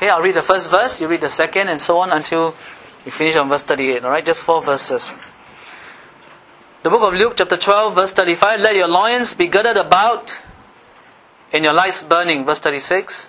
Okay, I'll read the first verse, you read the second, and so on until we finish on verse 38. Alright, just 4 verses. The book of Luke, chapter 12, verse 35. Let your loins be girded about, and your lights burning. Verse 36.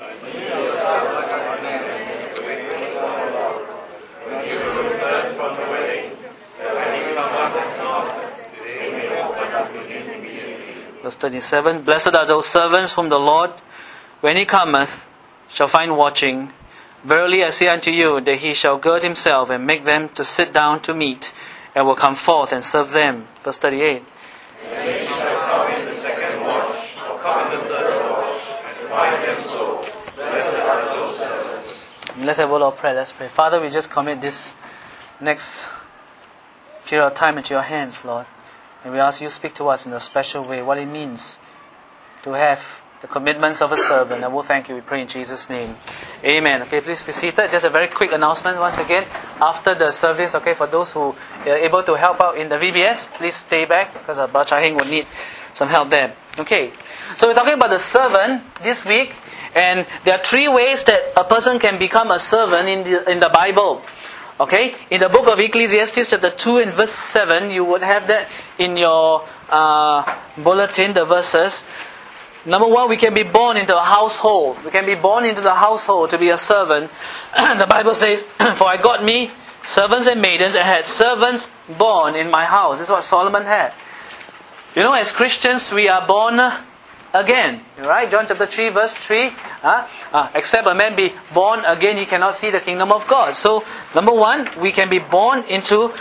Verse 37. Blessed are those servants whom the Lord, when He cometh, shall find watching. Verily I say unto you, that He shall gird Himself and make them to sit down to meat, and will come forth and serve them. Verse 38. And they shall come in the second watch, or come in the third watch, and find them so. Blessed are those servants. Let's have a word of prayer. Let's pray. Father, we just commit this next period of time into your hands, Lord. And we ask you to speak to us in a special way, what it means to have the commitments of a servant. And we'll thank you. We pray in Jesus' name. Amen. Okay, please be seated. Just a very quick announcement once again. After the service, okay, for those who are able to help out in the VBS, please stay back because Abba Chai Heng will need some help there. Okay, so we're talking about the servant this week. And there are 3 ways that a person can become a servant in the Bible. Okay, in the book of Ecclesiastes chapter 2 and verse 7, you would have that in your bulletin, the verses. Number 1, we can be born into a household. We can be born into the household to be a servant. The Bible says, for I got me servants and maidens, and had servants born in my house. This is what Solomon had. You know, as Christians, we are born again. Right? John chapter 3 verse 3. Except a man be born again, he cannot see the kingdom of God. So, number 1, we can be born into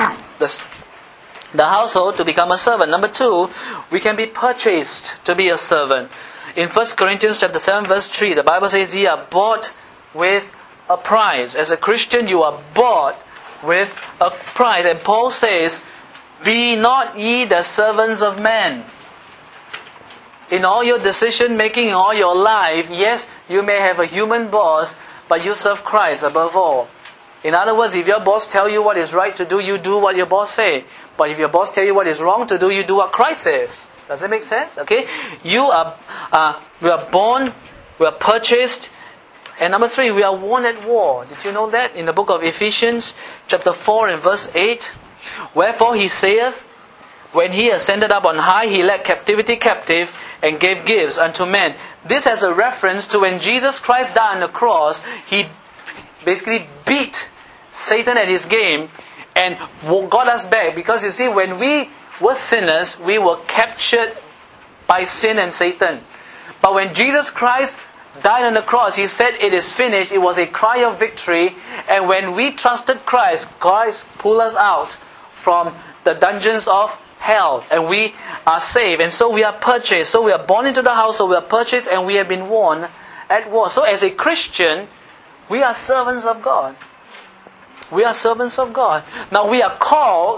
the household to become a servant. Number 2, we can be purchased to be a servant. In 1 Corinthians chapter 7 verse 3, the Bible says, ye are bought with a price. As a Christian, you are bought with a price. And Paul says, be not ye the servants of men. In all your decision making, in all your life, yes, you may have a human boss, but you serve Christ above all. In other words, if your boss tells you what is right to do, you do what your boss says. But if your boss tells you what is wrong to do, you do what Christ says. Does that make sense? Okay? We are born, we are purchased, and number 3, we are won at war. Did you know that? In the book of Ephesians, chapter 4 and verse 8, wherefore he saith, when he ascended up on high, he led captivity captive and gave gifts unto men. This has a reference to when Jesus Christ died on the cross, he basically beat Satan at his game and got us back. Because you see, when we were sinners, we were captured by sin and Satan. But when Jesus Christ died on the cross, He said, it is finished. It was a cry of victory. And when we trusted Christ, Christ pulled us out from the dungeons of hell, and we are saved. And so we are purchased. So we are born into the house, so we are purchased, and we have been won at war. So as a Christian, we are servants of God. We are servants of God. Now we are called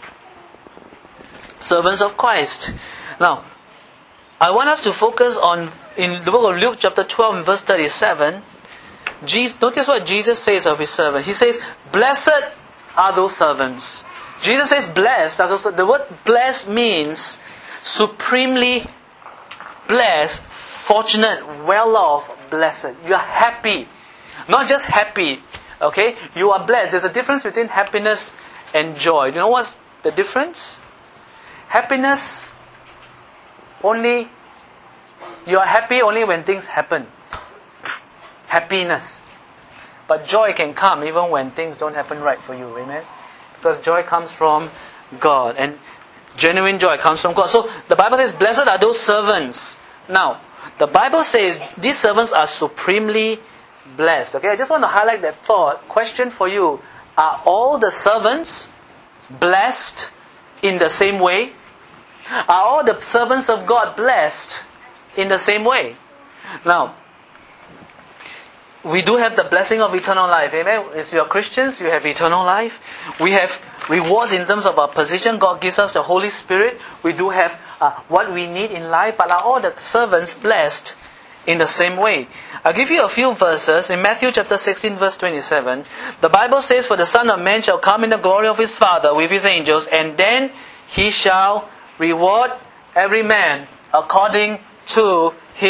servants of Christ. Now, I want us to focus on, in the book of Luke chapter 12 and verse 37, notice what Jesus says of His servant. He says, blessed are those servants. Jesus says blessed. The word blessed means supremely blessed, fortunate, well off, blessed. You are happy. Not just happy. Okay? You are blessed. There's a difference between happiness and joy. Do you know what's the difference? Happiness, you are happy only when things happen. Happiness. But joy can come even when things don't happen right for you. Amen? Because joy comes from God. And genuine joy comes from God. So the Bible says, blessed are those servants. Now, the Bible says these servants are supremely blessed. Okay, I just want to highlight that thought. Question for you. Are all the servants blessed in the same way? Are all the servants of God blessed in the same way? Now, we do have the blessing of eternal life. Amen. If you are Christians, you have eternal life. We have rewards in terms of our position. God gives us the Holy Spirit. We do have what we need in life. But are all the servants blessed in the same way? I'll give you a few verses. In Matthew chapter 16 verse 27, the Bible says, for the Son of Man shall come in the glory of His Father with His angels, and then He shall reward every man according to his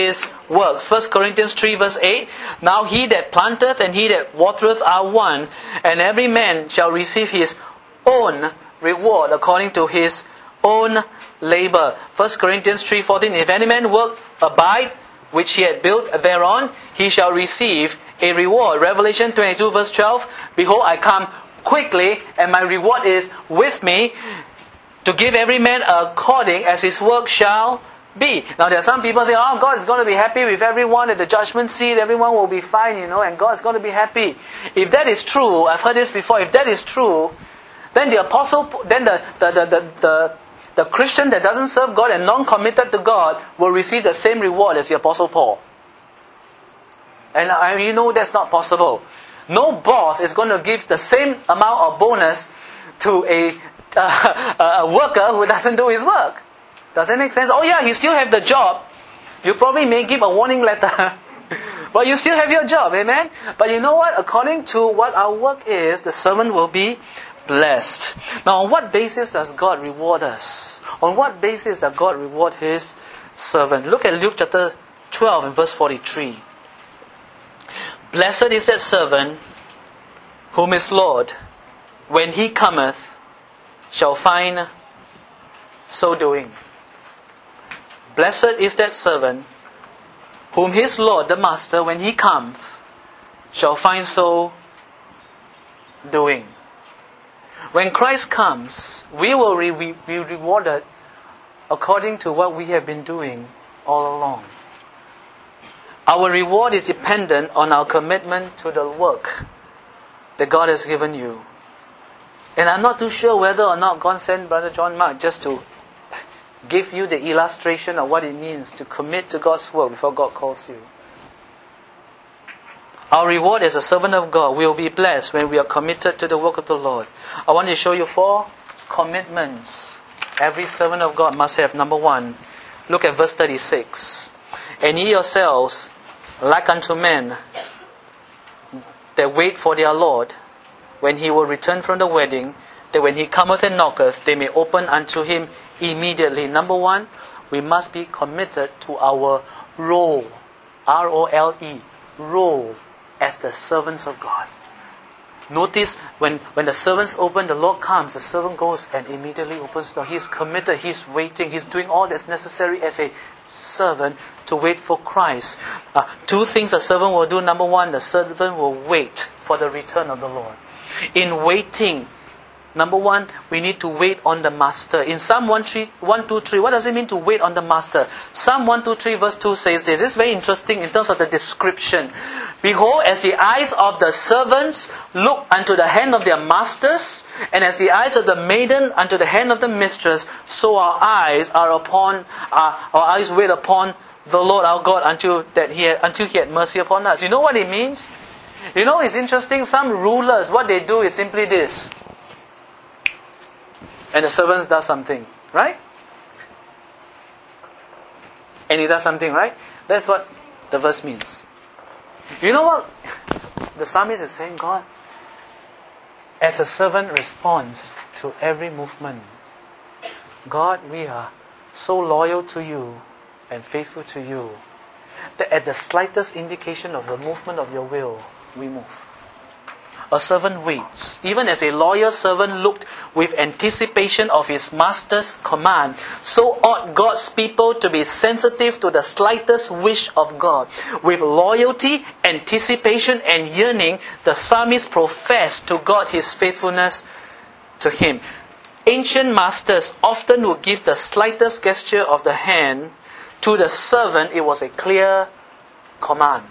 works. 1 Corinthians 3 verse 8. Now he that planteth and he that watereth are one, and every man shall receive his own reward according to his own labor. 1 Corinthians 3:14. If any man work abide, which he had built thereon, he shall receive a reward. Revelation 22 verse 12. Behold, I come quickly, and my reward is with me, to give every man according as his work shall be. Now there are some people say, oh, God is going to be happy with everyone at the judgment seat, everyone will be fine, and God is going to be happy. If that is true, I've heard this before, if that is true, then the Christian that doesn't serve God and non-committed to God will receive the same reward as the Apostle Paul. And that's not possible. No boss is going to give the same amount of bonus to a worker who doesn't do his work. Does that make sense? Oh yeah, he still have the job. You probably may give a warning letter. But you still have your job, amen? But you know what? According to what our work is, the servant will be blessed. Now, on what basis does God reward us? On what basis does God reward His servant? Look at Luke chapter 12 and verse 43. Blessed is that servant whom his Lord, when he cometh, shall find so doing. Blessed is that servant whom his Lord, the Master, when he comes, shall find so doing. When Christ comes, we will be rewarded according to what we have been doing all along. Our reward is dependent on our commitment to the work that God has given you. And I'm not too sure whether or not God sent Brother John Mark just to give you the illustration of what it means to commit to God's work before God calls you. Our reward as a servant of God will be blessed when we are committed to the work of the Lord. I want to show you 4 commitments every servant of God must have. Number 1, look at verse 36. And ye yourselves, like unto men that wait for their Lord, when he will return from the wedding, that when he cometh and knocketh, they may open unto him immediately. Number 1, we must be committed to our role. R-O-L-E. Role as the servants of God. Notice when the servants open, the Lord comes, the servant goes and immediately opens the door. He's committed, he's waiting, he's doing all that's necessary as a servant to wait for Christ. 2 things a servant will do. Number 1, the servant will wait for the return of the Lord. In waiting, number 1, we need to wait on the Master. In Psalm 123, what does it mean to wait on the Master? Psalm 123 verse 2 says this. It's very interesting in terms of the description. Behold, as the eyes of the servants look unto the hand of their masters, and as the eyes of the maiden unto the hand of the mistress, so our eyes wait upon the Lord our God until He had mercy upon us. You know what it means? It's interesting. Some rulers, what they do is simply this. And the servants does something, right? And he does something, right? That's what the verse means. You know what the psalmist is saying? God, as a servant responds to every movement, God, we are so loyal to you and faithful to you that at the slightest indication of the movement of your will, we move. A servant waits. Even as a loyal servant looked with anticipation of his master's command, so ought God's people to be sensitive to the slightest wish of God. With loyalty, anticipation, and yearning, the psalmist professed to God his faithfulness to him. Ancient masters often would give the slightest gesture of the hand to the servant. It was a clear command.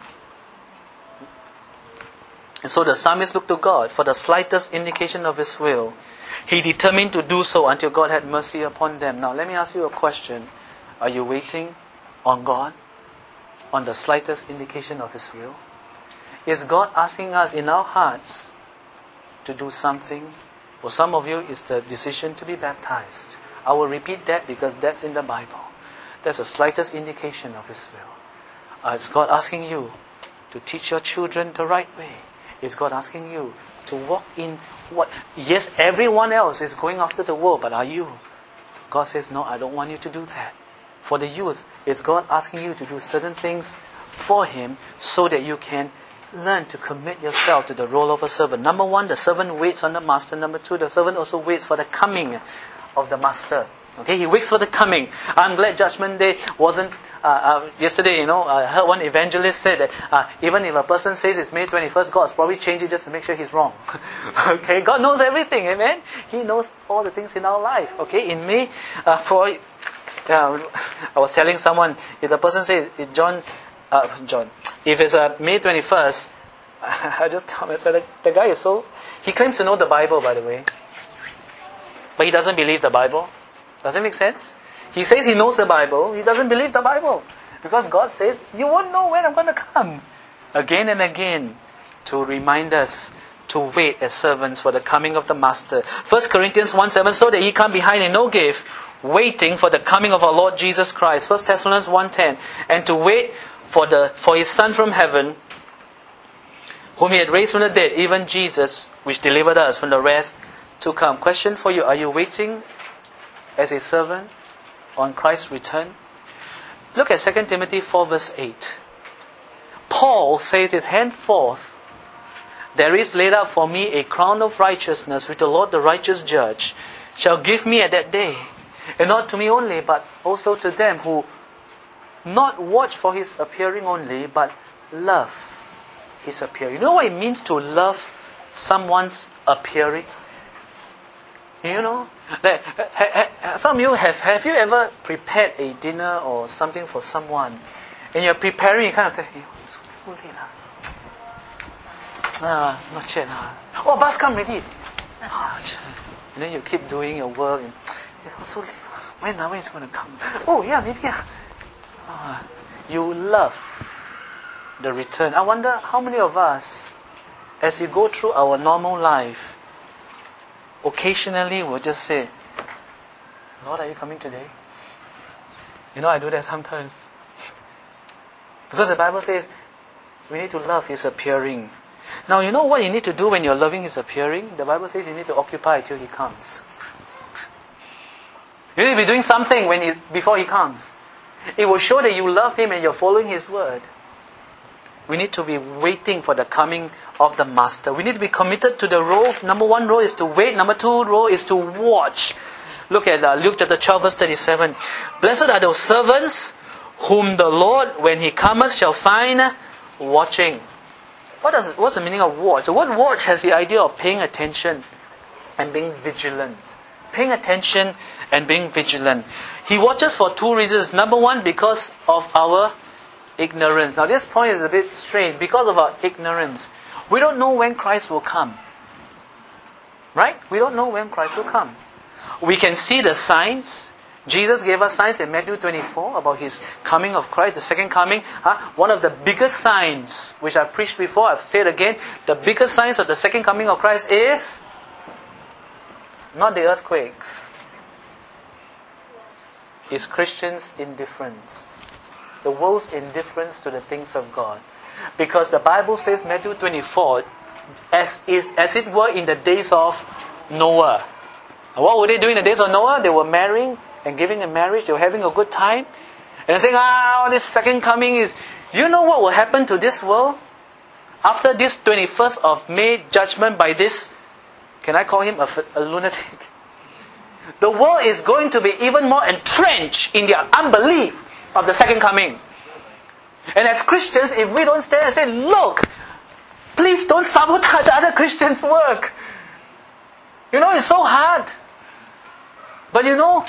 And so the psalmist looked to God for the slightest indication of His will. He determined to do so until God had mercy upon them. Now let me ask you a question. Are you waiting on God? On the slightest indication of His will? Is God asking us in our hearts to do something? For some of you, it's the decision to be baptized. I will repeat that because that's in the Bible. That's the slightest indication of His will. Is God asking you to teach your children the right way? Is God asking you to walk in what? Yes, everyone else is going after the world, but are you? God says, no, I don't want you to do that. For the youth, is God asking you to do certain things for Him so that you can learn to commit yourself to the role of a servant. Number one, the servant waits on the master. Number two, the servant also waits for the coming of the master. Okay, he waits for the coming. I'm glad Judgment Day wasn't yesterday. I heard one evangelist say that even if a person says it's May 21st, God's probably changed it just to make sure he's wrong. Okay, God knows everything. Amen. He knows all the things in our life. Okay, in May, I was telling someone, if the person says it's John, if it's May 21st, I just tell myself the guy is he claims to know the Bible, by the way, but he doesn't believe the Bible. Does it make sense? He says he knows the Bible. He doesn't believe the Bible. Because God says, you won't know when I'm going to come. Again and again, to remind us to wait as servants for the coming of the Master. 1 Corinthians 1:7, so that ye come behind in no gift, waiting for the coming of our Lord Jesus Christ. 1 Thessalonians 1:10, and to wait for His Son from heaven, whom He had raised from the dead, even Jesus, which delivered us from the wrath to come. Question for you, are you waiting as a servant on Christ's return? Look at 2 Timothy 4 verse 8. Paul says it, henceforth there is laid up for me a crown of righteousness, which the Lord the righteous judge shall give me at that day, and not to me only, but also to them who not watch for His appearing only, but love His appearing. You know what it means to love someone's appearing? You know, some of you have you ever prepared a dinner or something for someone, and you're preparing, you kind of think, it's so late. Not yet. Oh, bus come already. And then you keep doing your work. And, so when is it going to come? Oh yeah, maybe. You love the return. I wonder how many of us, as you go through our normal life, occasionally we'll just say, Lord, are you coming today? I do that sometimes. Because the Bible says we need to love His appearing. Now, you know what you need to do when you're loving His appearing? The Bible says you need to occupy till He comes. You need to be doing something before He comes. It will show that you love Him and you're following His word. We need to be waiting for the coming of the Master. We need to be committed to the role. Number one role is to wait. Number two role is to watch. Look at Luke chapter 12 verse 37. Blessed are those servants whom the Lord, when He cometh, shall find watching. What's the meaning of watch? The word watch has the idea of paying attention and being vigilant. Paying attention and being vigilant. He watches for two reasons. Number one, because of our ignorance. Now this point is a bit strange. Because of our ignorance, we don't know when Christ will come. Right? We don't know when Christ will come. We can see the signs. Jesus gave us signs in Matthew 24 about His coming of Christ, the second coming. One of the biggest signs, which I've preached before, I've said again, the biggest signs of the second coming of Christ is not the earthquakes. It's Christians' indifference. The world's indifference to the things of God. Because the Bible says, Matthew 24, as it were in the days of Noah. And what were they doing in the days of Noah? They were marrying and giving in marriage. They were having a good time. And they're saying, this second coming is... You know what will happen to this world? After this 21st of May judgment by this... Can I call him a lunatic? The world is going to be even more entrenched in their unbelief of the second coming. And as Christians, if we don't stand and say, look, please don't sabotage other Christians' work. It's so hard. But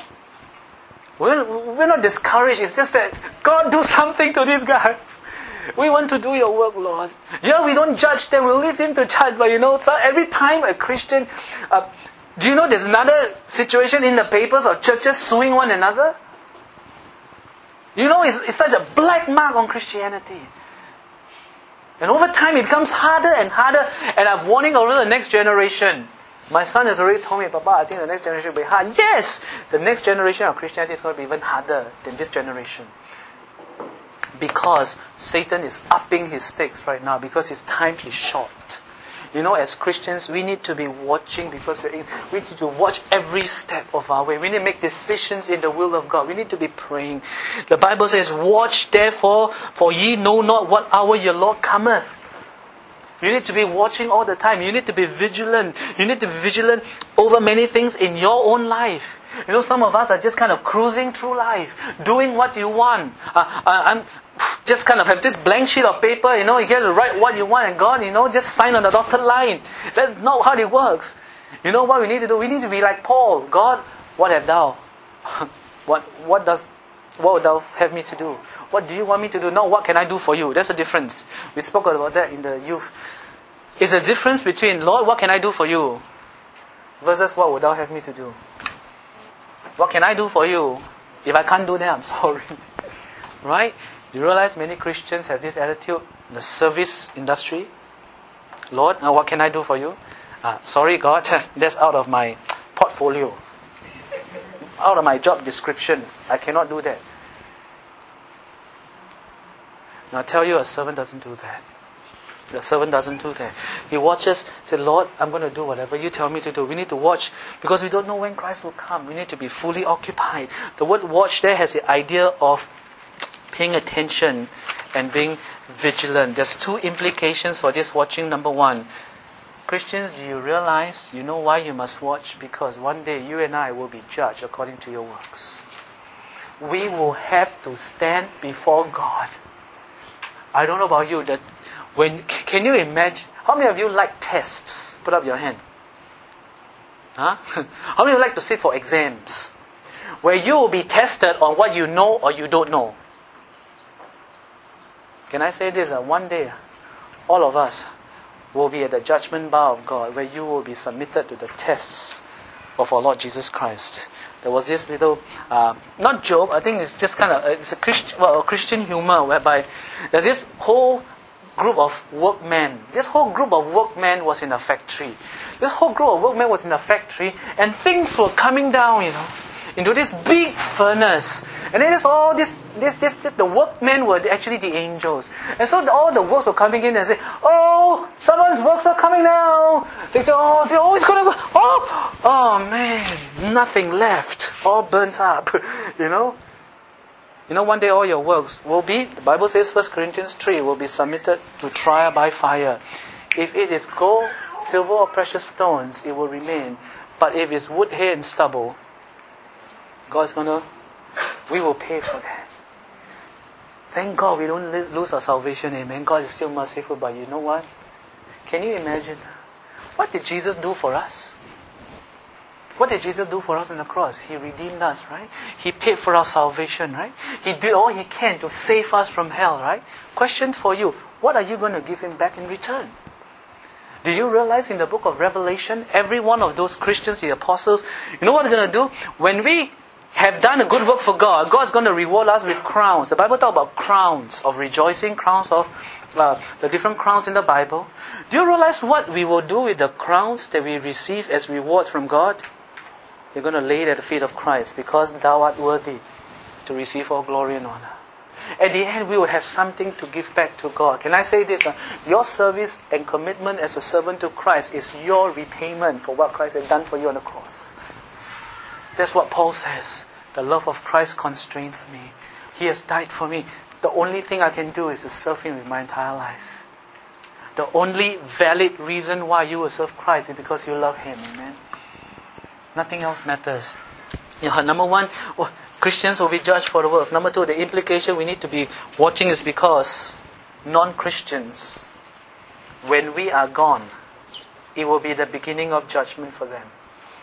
we're not discouraged. It's just that God do something to these guys. We want to do your work, Lord. Yeah, we don't judge them. We'll leave Him to judge. But so every time a Christian... do you know there's another situation in the papers of churches suing one another? It's such a black mark on Christianity. And over time it becomes harder and harder. And I'm warning over the next generation. My son has already told me, Papa, I think the next generation will be hard. Yes! The next generation of Christianity is going to be even harder than this generation. Because Satan is upping his stakes right now. Because his time is short. As Christians, we need to be watching because we need to watch every step of our way. We need to make decisions in the will of God. We need to be praying. The Bible says, watch therefore, for ye know not what hour your Lord cometh. You need to be watching all the time. You need to be vigilant. You need to be vigilant over many things in your own life. Some of us are just kind of cruising through life, doing what you want. I'm just kind of have this blank sheet of paper, you get to write what you want, and God, just sign on the dotted line. That's not how it works. You know what we need to do? We need to be like Paul. God, what have thou? What would thou have me to do? What do you want me to do? Now, what can I do for you? There's a difference. We spoke about that in the youth. It's a difference between, Lord, what can I do for you? Versus, what would thou have me to do? What can I do for you? If I can't do that, I'm sorry. Right? You realize many Christians have this attitude in the service industry. Lord, now what can I do for you? Sorry, God, that's out of my portfolio. Out of my job description. I cannot do that. Now I tell you, a servant doesn't do that. The servant doesn't do that. He watches, say, Lord, I'm going to do whatever you tell me to do. We need to watch because we don't know when Christ will come. We need to be fully occupied. The word watch there has the idea of paying attention and being vigilant. There's two implications for this watching. Number one, Christians, do you realize, you know why you must watch? Because one day you and I will be judged according to your works. We will have to stand before God. I don't know about you, can you imagine, how many of you like tests? Put up your hand. Huh? How many of you like to sit for exams? Where you will be tested on what you know or you don't know. Can I say this? One day, all of us will be at the judgment bar of God, where you will be submitted to the tests of our Lord Jesus Christ. There was this little, not joke, I think it's just kind of, it's a Christian humor, whereby there's this whole group of workmen. This whole group of workmen was in a factory. And things were coming down, into this big furnace. And then the workmen were actually the angels. And so all the works were coming in and say, oh, someone's works are coming down. They say, oh, it's going to, oh man, nothing left. All burnt up, one day all your works will be, the Bible says 1 Corinthians 3, will be submitted to trial by fire. If it is gold, silver or precious stones, it will remain. But if it's wood, hay and stubble, we will pay for that. Thank God we don't lose our salvation, amen. God is still merciful, but you know what? Can you imagine? What did Jesus do for us? What did Jesus do for us on the cross? He redeemed us, right? He paid for our salvation, right? He did all He can to save us from hell, right? Question for you, what are you going to give Him back in return? Do you realize in the book of Revelation, every one of those Christians, the apostles, you know what they're going to do? When we have done a good work for God, God's going to reward us with crowns. The Bible talks about crowns of rejoicing, crowns of the different crowns in the Bible. Do you realize what we will do with the crowns that we receive as reward from God? You're going to lay it at the feet of Christ because thou art worthy to receive all glory and honor. At the end, we will have something to give back to God. Can I say this? Your service and commitment as a servant to Christ is your repayment for what Christ has done for you on the cross. That's what Paul says. The love of Christ constrains me. He has died for me. The only thing I can do is to serve Him with my entire life. The only valid reason why you will serve Christ is because you love Him. Amen. Nothing else matters. Number one, Christians will be judged for the works. Number two, the implication we need to be watching is because non-Christians, when we are gone, it will be the beginning of judgment for them.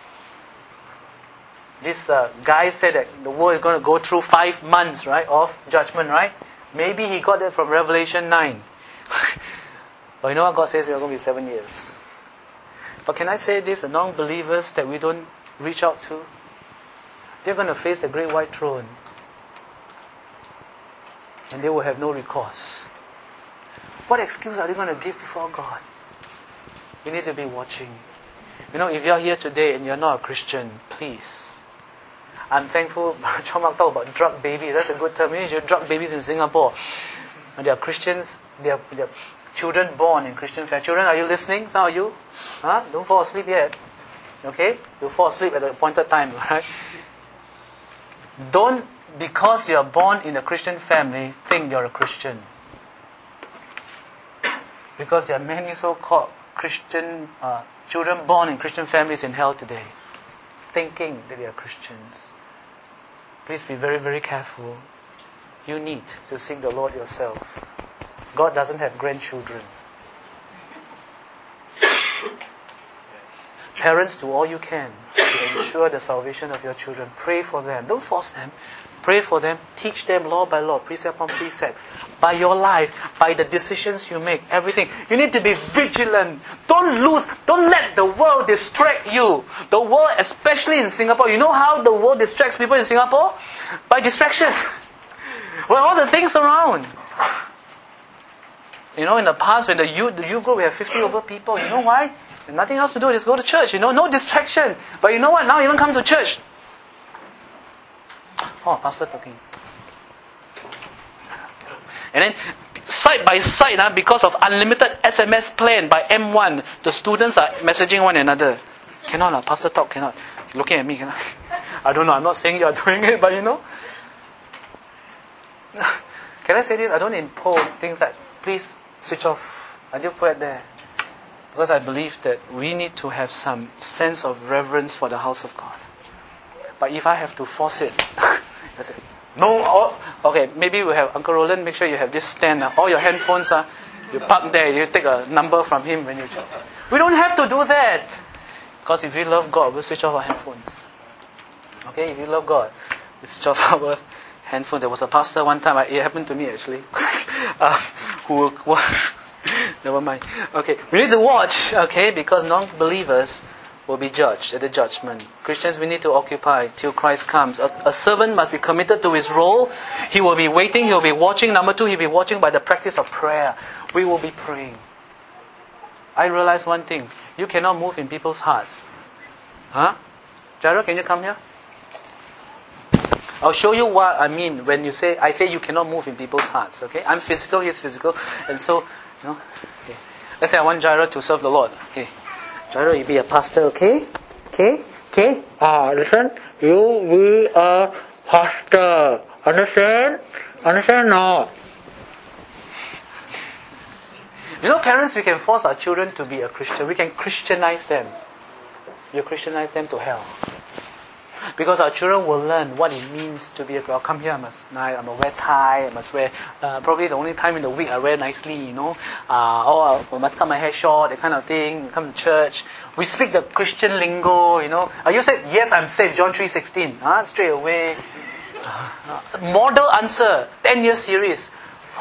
This guy said that the world is going to go through 5 months, right, of judgment, right? Maybe he got that from Revelation 9. But you know what God says? It's going to be 7 years. But can I say this? The non-believers that we don't reach out to, they're going to face the great white throne. And they will have no recourse. What excuse are they going to give before God? We need to be watching. If you're here today and you're not a Christian, please. I'm thankful John Mark talked about drug babies. That's a good term. You should drug babies in Singapore. And they are Christians. They are children born in Christian family. Children, are you listening? Some of you? Huh? Don't fall asleep yet. Okay? You'll fall asleep at the appointed time, right? Don't, because you're born in a Christian family, think you're a Christian. Because there are many so-called Christian children born in Christian families in hell today, thinking that they are Christians. Please be very, very careful. You need to seek the Lord yourself. God doesn't have grandchildren. Parents, do all you can to ensure the salvation of your children. Pray for them. Don't force them. Pray for them. Teach them law by law, precept upon precept. By your life, by the decisions you make, everything. You need to be vigilant. Don't let the world distract you. The world, especially in Singapore. You know how the world distracts people in Singapore? By distraction. Well, all the things around. You know, in the past, when the youth group, we have 50 over people. You know why? Nothing else to do, just go to church. You know, no distraction. But you know what? Now even come to church. Oh, pastor talking. And then, side by side, because of unlimited SMS plan by M1, the students are messaging one another. Cannot, pastor talk, cannot. Looking at me, cannot. I don't know, I'm not saying you are doing it, but you know. Can I say this? I don't impose things like, please switch off. I do put it there. Because I believe that we need to have some sense of reverence for the house of God. But if I have to force it, I say, no, okay, maybe we have Uncle Roland, make sure you have this stand. All your handphones, you park there, you take a number from him when you check. We don't have to do that. Because if we love God, we'll switch off our handphones. Okay, if you love God, we switch off our handphones. There was a pastor one time, it happened to me actually, who was... Never mind. Okay, we need to watch, okay, because non-believers will be judged at the judgment. Christians, we need to occupy till Christ comes. A servant must be committed to his role. He will be waiting, he will be watching. Number two, he will be watching by the practice of prayer. We will be praying. I realize one thing. You cannot move in people's hearts. Huh? Jairo, can you come here? I'll show you what I mean when I say you cannot move in people's hearts. Okay, I'm physical, he's physical, and so, you know. Okay. Let's say I want Jairo to serve the Lord. Okay, Jairo, you be a pastor. Okay. Listen, you be a pastor. Understand? Understand now? You know, parents, we can force our children to be a Christian. We can Christianize them. You Christianize them to hell. Because our children will learn what it means to be a girl. Come here, I must wear tie, I must wear, probably the only time in the week I wear nicely, you know. Or I must cut my hair short, that kind of thing. We come to church. We speak the Christian lingo, you know. Are you saved? Yes, I'm saved. John 3:16. Straight away. Model answer. 10-year series.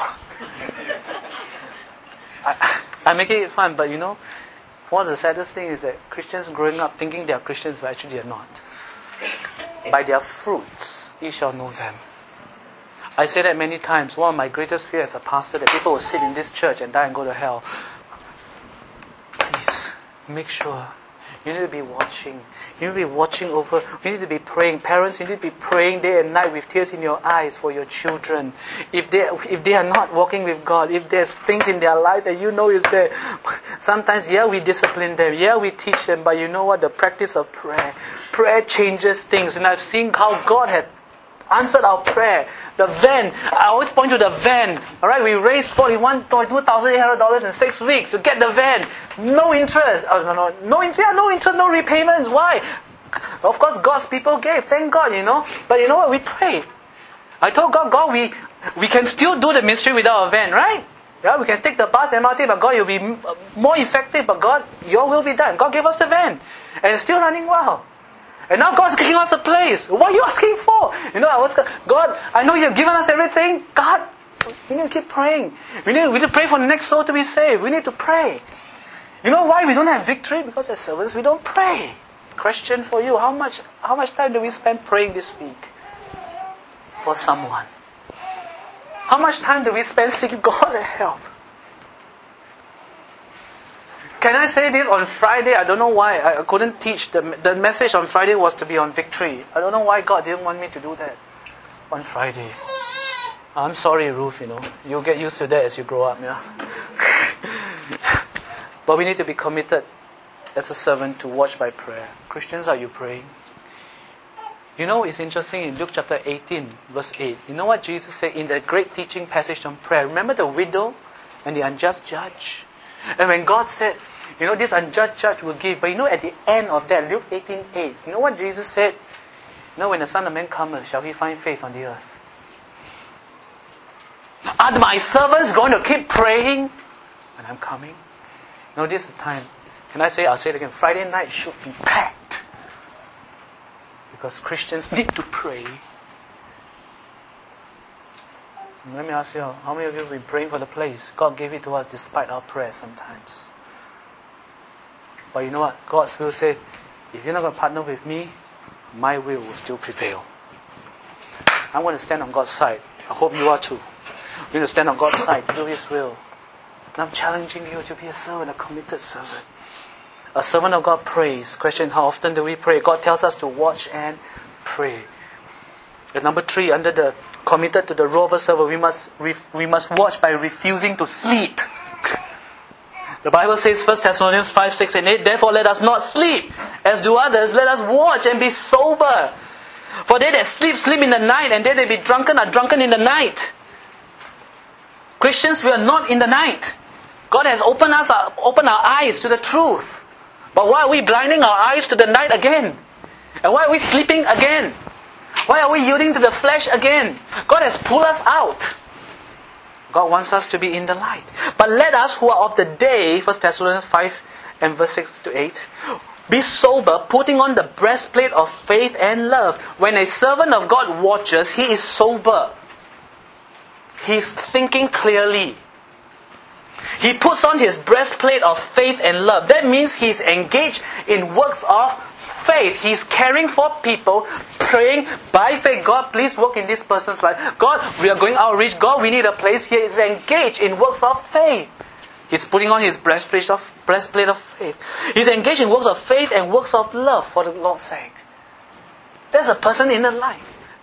I'm making it fun, but you know, one of the saddest things is that Christians growing up thinking they are Christians, but actually they are not. By their fruits, ye shall know them. I say that many times. One of my greatest fears as a pastor, that people will sit in this church and die and go to hell. Please, make sure. You need to be watching. You need to be watching over. You need to be praying. Parents, you need to be praying day and night with tears in your eyes for your children. If they are not walking with God, if there's things in their lives that you know is there, sometimes, we discipline them. We teach them. But you know what? The practice of prayer. Prayer changes things. And I've seen how God has answered our prayer. The van, I always point to the van. Alright, we raised $42,800 in 6 weeks to get the van. No interest. No interest, no repayments. Why? Of course, God's people gave. Thank God, you know. But you know what? We prayed. I told God, we can still do the ministry without a van, right? We can take the bus, MRT, but God, you'll be more effective. But God, your will be done. God gave us the van. And it's still running well. And now God's giving us a place. What are you asking for? You know, God, I know you've given us everything. God, we need to keep praying. We need to pray for the next soul to be saved. We need to pray. You know why we don't have victory? Because as servants, we don't pray. Question for you, how much time do we spend praying this week for someone? How much time do we spend seeking God to help? Can I say this on Friday? I don't know why. I couldn't teach. The message on Friday was to be on victory. I don't know why God didn't want me to do that on Friday. I'm sorry, Ruth, you know. You'll get used to that as you grow up, yeah. But we need to be committed as a servant to watch by prayer. Christians, are you praying? You know, it's interesting in Luke chapter 18, verse 8. You know what Jesus said in the great teaching passage on prayer? Remember the widow and the unjust judge? And when God said, you know, this unjust judge will give. But you know, at the end of that, Luke 18:8, you know what Jesus said? You know, when the Son of Man cometh, shall he find faith on the earth? Are my servants going to keep praying when I'm coming? No, this is the time. Can I say, I'll say it again. Friday night should be packed. Because Christians need to pray. Let me ask you, how many of you have been praying for the place? God gave it to us despite our prayers sometimes. But you know what? God's will says, if you're not going to partner with me, my will still prevail. I'm going to stand on God's side. I hope you are too. We're going to stand on God's side, do His will. And I'm challenging you to be a servant, a committed servant. A servant of God prays. Question, how often do we pray? God tells us to watch and pray. And number 3, under the committed to the role of a servant, we must watch by refusing to sleep. The Bible says, 1 Thessalonians 5, 6 and 8, therefore let us not sleep, as do others. Let us watch and be sober. For they that sleep, sleep in the night, and they that be drunken are drunken in the night. Christians, we are not in the night. God has opened our eyes to the truth. But why are we blinding our eyes to the night again? And why are we sleeping again? Why are we yielding to the flesh again? God has pulled us out. God wants us to be in the light. But let us who are of the day, 1 Thessalonians 5 and verse 6 to 8, be sober, putting on the breastplate of faith and love. When a servant of God watches, he is sober. He's thinking clearly. He puts on his breastplate of faith and love. That means he's engaged in works of faith. He's caring for people, praying by faith. God, please work in this person's life. God, we are going outreach. God, we need a place. He is engaged in works of faith. He's putting on his breastplate of faith. He's engaged in works of faith and works of love for the Lord's sake. There's a person in the light.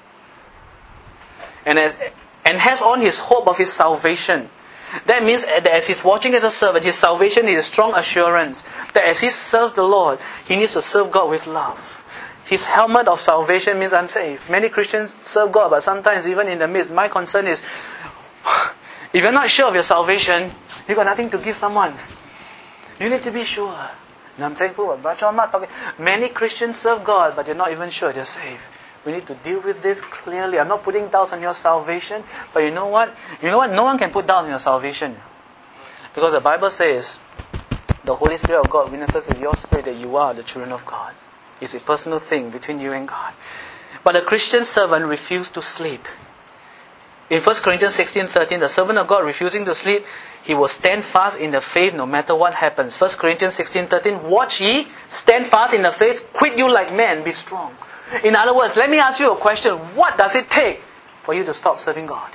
And has on his hope of his salvation. That means that as he's watching as a servant, his salvation is a strong assurance that as he serves the Lord, he needs to serve God with love. His helmet of salvation means I'm saved. Many Christians serve God, but sometimes even in the midst, my concern is, if you're not sure of your salvation, you've got nothing to give someone. You need to be sure. And I'm thankful, but I'm not talking. Many Christians serve God, but they're not even sure they're saved. We need to deal with this clearly. I'm not putting doubts on your salvation, but you know what? No one can put doubts on your salvation. Because the Bible says, the Holy Spirit of God witnesses with your spirit that you are the children of God. It's a personal thing between you and God. But a Christian servant refused to sleep. In 1 Corinthians 16:13, the servant of God refusing to sleep, he will stand fast in the faith no matter what happens. 1 Corinthians 16:13, watch ye, stand fast in the faith, quit you like men, be strong. In other words, let me ask you a question. What does it take for you to stop serving God?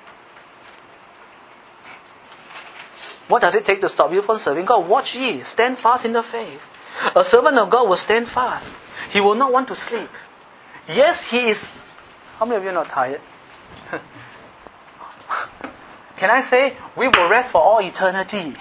What does it take to stop you from serving God? Watch ye, stand fast in the faith. A servant of God will stand fast. He will not want to sleep. Yes, he is. How many of you are not tired? Can I say, we will rest for all eternity.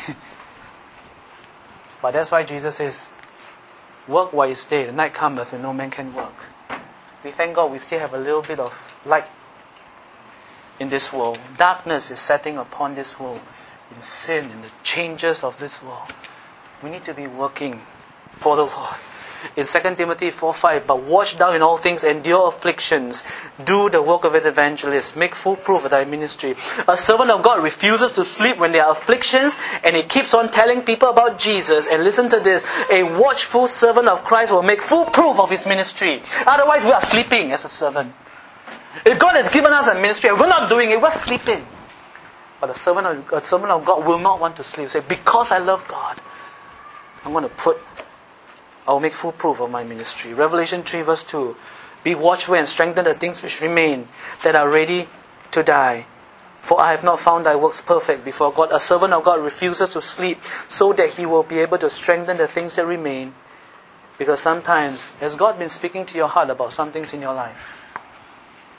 But that's why Jesus says, work while it's day, the night cometh and no man can work. We thank God we still have a little bit of light in this world. Darkness is setting upon this world in sin and the changes of this world. We need to be working for the Lord. In 2 Timothy 4:5, but watch thou in all things, endure afflictions, do the work of an evangelist, make full proof of thy ministry. A servant of God refuses to sleep when there are afflictions, and he keeps on telling people about Jesus. And listen to this, a watchful servant of Christ will make full proof of his ministry. Otherwise we are sleeping as a servant. If God has given us a ministry and we're not doing it, we're sleeping. But a servant of God will not want to sleep. Say, because I love God, I will make full proof of my ministry. Revelation 3 verse 2. Be watchful and strengthen the things which remain, that are ready to die. For I have not found thy works perfect before God. A servant of God refuses to sleep so that he will be able to strengthen the things that remain. Because sometimes, has God been speaking to your heart about some things in your life?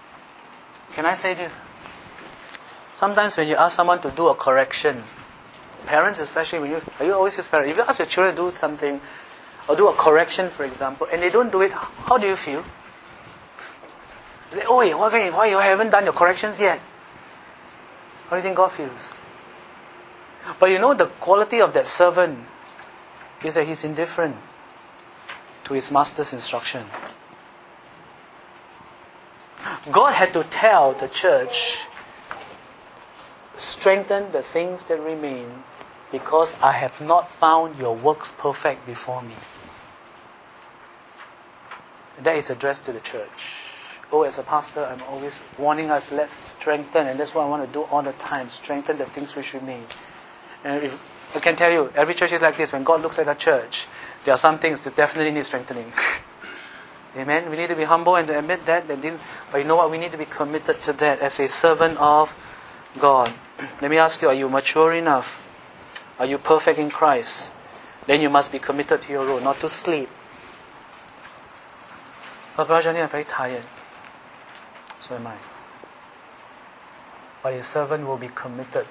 Can I say this? Sometimes when you ask someone to do a correction, Parents, especially are you always use parents? If you ask your children to do something, or do a correction, for example, and they don't do it, how do you feel? You say, "Oi, why you haven't done your corrections yet?" How do you think God feels? But the quality of that servant is that he's indifferent to his master's instruction. God had to tell the church, strengthen the things that remain, because I have not found your works perfect before me. That is addressed to the church. As a pastor, I'm always warning us, let's strengthen, and that's what I want to do all the time, strengthen the things which remain. And if I can tell you, every church is like this. When God looks at a church, there are some things that definitely need strengthening. Amen? We need to be humble and to admit that. But you know what? We need to be committed to that as a servant of God. Let me ask you, are you mature enough? Are you perfect in Christ? Then you must be committed to your role, not to sleep. But Brother Johnny, I'm very tired. So am I. But a servant will be committed.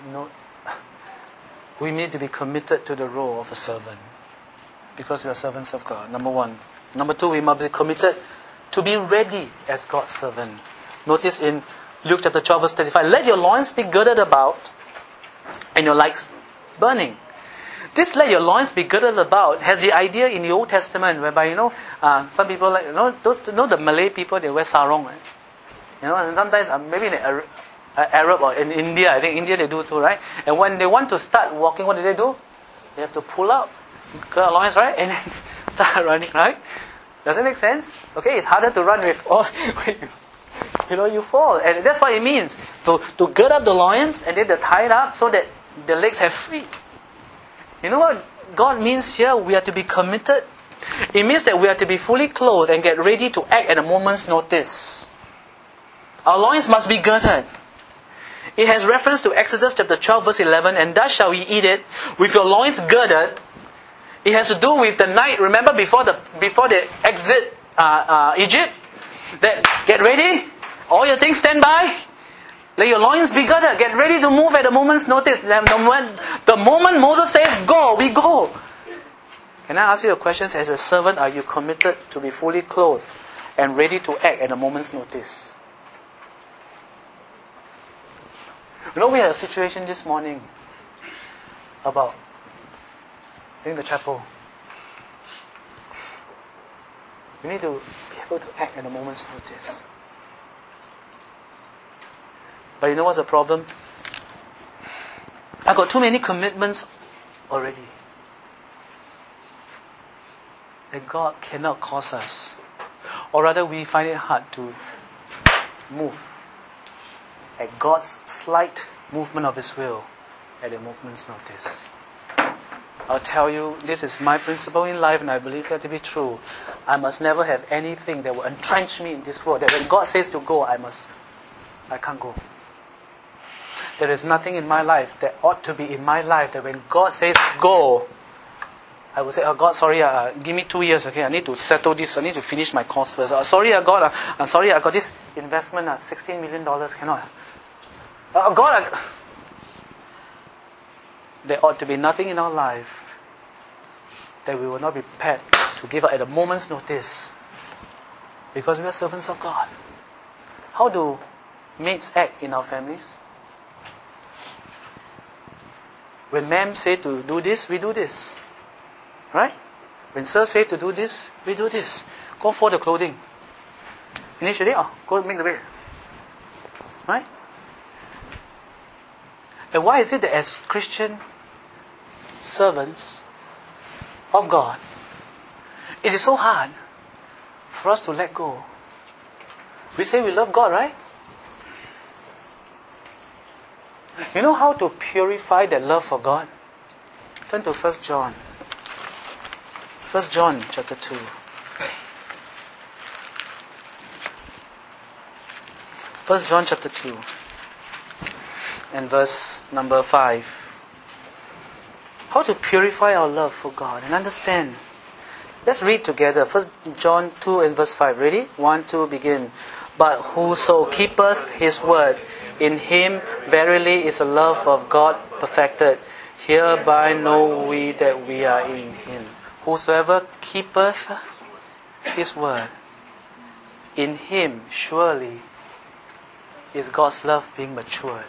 We need to be committed to the role of a servant, because we are servants of God, number one. Number two, we must be committed to be ready as God's servant. Notice in Luke chapter 12 verse 35, let your loins be girded about and your lights burning. This let your loins be girded about has the idea in the Old Testament whereby, some people the Malay people, they wear sarong, right? And sometimes maybe in Arab or in India, I think India they do too, right? And when they want to start walking, what do? They have to pull up, gird their loins, right? And then start running, right? Does it make sense? Okay, it's harder to run with you fall. And that's what it means. To gird up the loins and then to tie it up so that the legs have free. You know what God means here? We are to be committed. It means that we are to be fully clothed and get ready to act at a moment's notice. Our loins must be girded. It has reference to Exodus chapter 12 verse 11, and thus shall we eat it with your loins girded. It has to do with the night, remember, before they exit Egypt, that get ready, all your things stand by, let your loins be girded, get ready to move at a moment's notice. The moment Moses says go, we go. Can I ask you a question? As a servant, are you committed to be fully clothed and ready to act at a moment's notice? We had a situation this morning about in the chapel. We need to be able to act at a moment's notice. But you know what's the problem? I've got too many commitments already. That God cannot cause us. Or rather, we find it hard to move at God's slight movement of His will at a moment's notice. I'll tell you, this is my principle in life, and I believe that to be true. I must never have anything that will entrench me in this world. That when God says to go, I can't go. There is nothing in my life that ought to be in my life that when God says go, I will say, oh God, sorry, give me 2 years, okay? I need to settle this. I need to finish my course first. Sorry, God, I'm sorry, I got this investment, $16 million, cannot. God, there ought to be nothing in our life that we will not be prepared to give up at a moment's notice, because we are servants of God. How do maids act in our families? When ma'am say to do this, we do this. Right? When sir say to do this, we do this. Go for the clothing. Finish already? Go make the bed. Right? And why is it that as Christian servants of God, it is so hard for us to let go? We say we love God, right? You know how to purify that love for God? Turn to 1 John. 1 John chapter 2. 1 John chapter 2 and verse number 5. How to purify our love for God and understand. Let's read together. 1 John 2 and verse 5. Ready? 1, 2, begin. But whoso keepeth his word, in him verily is the love of God perfected. Hereby know we that we are in Him. Whosoever keepeth His word, in Him surely is God's love being matured.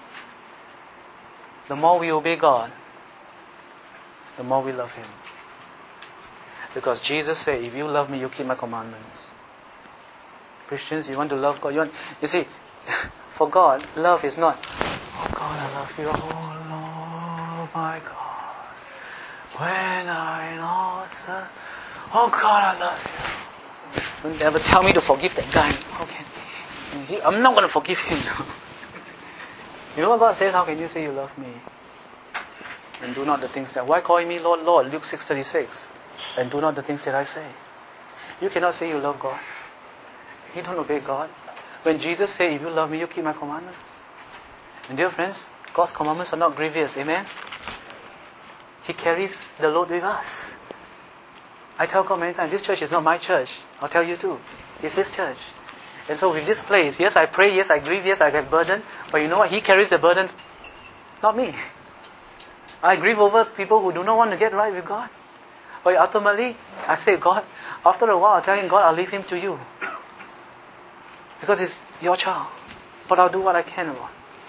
The more we obey God, the more we love Him. Because Jesus said, if you love me, you keep my commandments. Christians, you want to love God. You see, for God, love is not, oh God, I love you. Oh Lord, my God. When I lost her, oh God, I love you. Don't ever tell me to forgive that guy. Okay. I'm not going to forgive him. You know what God says? How can you say you love me? And do not the things that... Why calling me Lord, Lord? Luke 6:36. And do not the things that I say. You cannot say you love God. You don't obey God. When Jesus said, if you love me, you keep my commandments. And dear friends, God's commandments are not grievous. Amen? He carries the load with us. I tell God many times, this church is not my church. I'll tell you too. It's His church. And so with this place, yes, I pray, yes, I grieve, yes, I get burden. But you know what? He carries the burden, not me. I grieve over people who do not want to get right with God. But ultimately, I say, God, after a while, I'll tell Him, God, I'll leave him to you. Because it's your child. But I'll do what I can about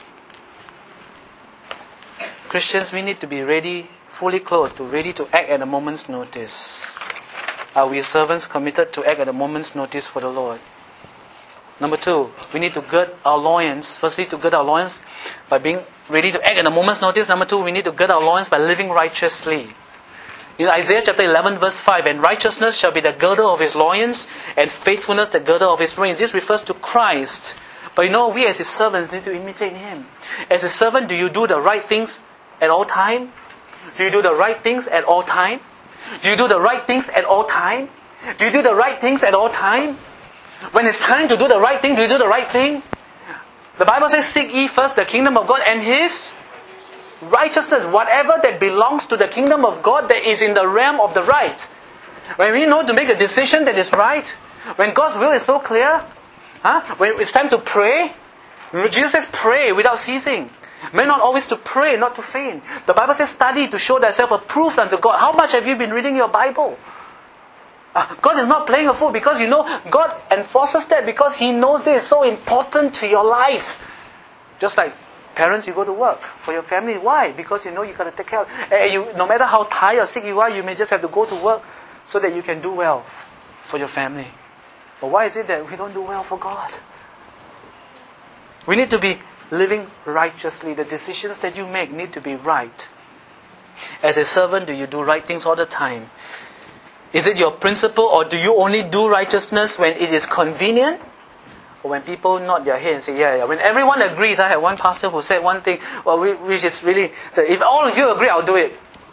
it. Christians, we need to be ready, fully clothed, ready to act at a moment's notice. Are we servants committed to act at a moment's notice for the Lord? Number 2, we need to gird our loins. Firstly, to gird our loins by being ready to act at a moment's notice. Number 2, we need to gird our loins by living righteously. In Isaiah chapter 11 verse 5, and righteousness shall be the girdle of his loins, and faithfulness the girdle of his reins. This refers to Christ. But you know, we as His servants need to imitate Him. As a servant, do you do the right things at all time? Do you do the right things at all time? Do you do the right things at all time? Do you do the right things at all time? When it's time to do the right thing, do you do the right thing? The Bible says, seek ye first the kingdom of God and His righteousness. Whatever that belongs to the kingdom of God that is in the realm of the right. When we know to make a decision that is right, when God's will is so clear, when it's time to pray, Jesus says pray without ceasing. Men ought always to pray, not to faint. The Bible says study to show thyself approved unto God. How much have you been reading your Bible? God is not playing a fool, because you know God enforces that because He knows this is so important to your life. Just like parents, you go to work for your family. Why? Because you know you got to take care of it. No matter how tired or sick you are, you may just have to go to work so that you can do well for your family. But why is it that we don't do well for God? We need to be living righteously. The decisions that you make need to be right. As a servant, do you do right things all the time? Is it your principle, or do you only do righteousness when it is convenient? Or when people nod their head and say, yeah. When everyone agrees, I had one pastor who said one thing, which is really, said, if all of you agree, I'll do it.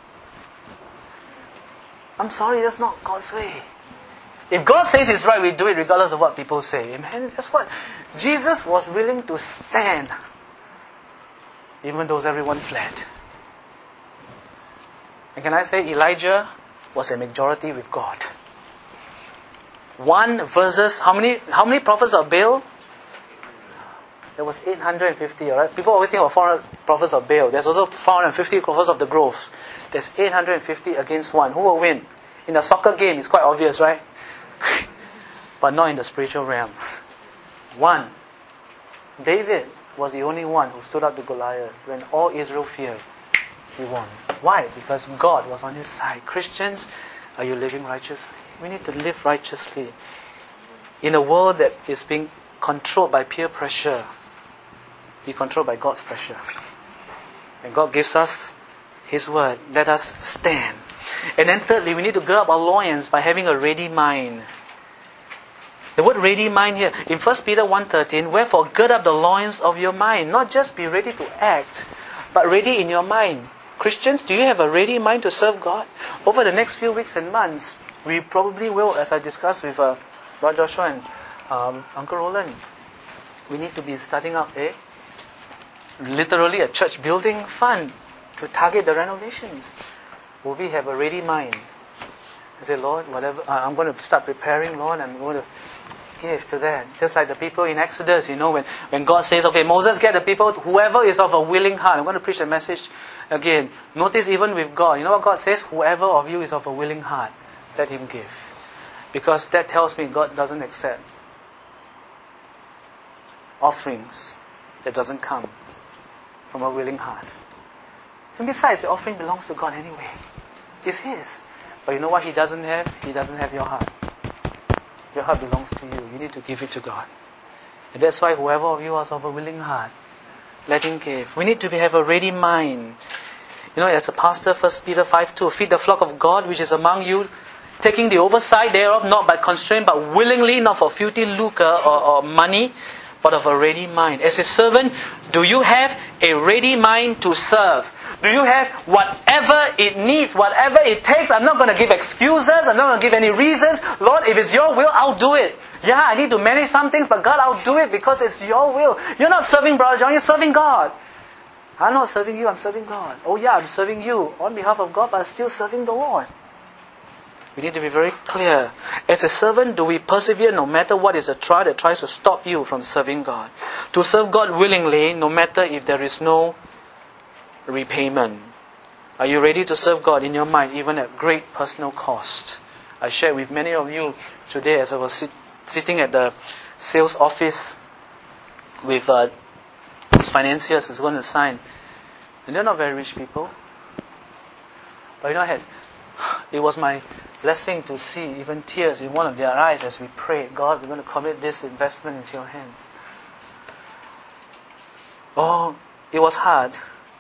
I'm sorry, that's not God's way. If God says it's right, we do it regardless of what people say. Amen? That's what Jesus was willing to stand, even though everyone fled. And can I say, Elijah was a majority with God. 1 versus how many prophets of Baal? There was 850, alright? People always think of 400 prophets of Baal. There's also 450 prophets of the groves. There's 850 against 1. Who will win? In a soccer game, it's quite obvious, right? But not in the spiritual realm. 1. David was the only one who stood up to Goliath. When all Israel feared, he won. Why? Because God was on his side. Christians, are you living righteously? We need to live righteously. In a world that is being controlled by peer pressure, be controlled by God's pressure. And God gives us His word. Let us stand. And then thirdly, we need to gird up our loins by having a ready mind. The word ready mind here, in 1 Peter 1:13, wherefore gird up the loins of your mind. Not just be ready to act, but ready in your mind. Christians, do you have a ready mind to serve God? Over the next few weeks and months, we probably will, as I discussed with Brother Joshua and Uncle Roland, we need to be starting up literally a church building fund to target the renovations. Will we have a ready mind? I say, Lord, whatever, I'm going to start preparing, Lord, I'm going to give to them. Just like the people in Exodus, when God says, okay, Moses, get the people, whoever is of a willing heart. I'm going to preach a message again. Notice even with God, you know what God says? Whoever of you is of a willing heart, let him give. Because that tells me God doesn't accept offerings that doesn't come from a willing heart. And besides, the offering belongs to God anyway. It's His. But you know what He doesn't have? He doesn't have your heart. Your heart belongs to you. You need to give it to God. And that's why whoever of you is of a willing heart, let him give. We need to have a ready mind. As a pastor, 1 Peter 5:2, feed the flock of God which is among you, taking the oversight thereof, not by constraint, but willingly, not for filthy lucre or money, but of a ready mind. As a servant, do you have a ready mind to serve? Do you have whatever it needs, whatever it takes? I'm not going to give excuses. I'm not going to give any reasons. Lord, if it's your will, I'll do it. Yeah, I need to manage some things, but God, I'll do it because it's your will. You're not serving Brother John, you're serving God. I'm not serving you, I'm serving God. Oh yeah, I'm serving you on behalf of God, but I'm still serving the Lord. We need to be very clear. As a servant, do we persevere no matter what is a trial that tries to stop you from serving God? To serve God willingly, no matter if there is no repayment. Are you ready to serve God in your mind, even at great personal cost? I shared with many of you today as I was sitting at the sales office with these financiers who's going to sign. And they're not very rich people. But it was my blessing to see even tears in one of their eyes as we prayed, God, we're going to commit this investment into your hands. Oh, it was hard.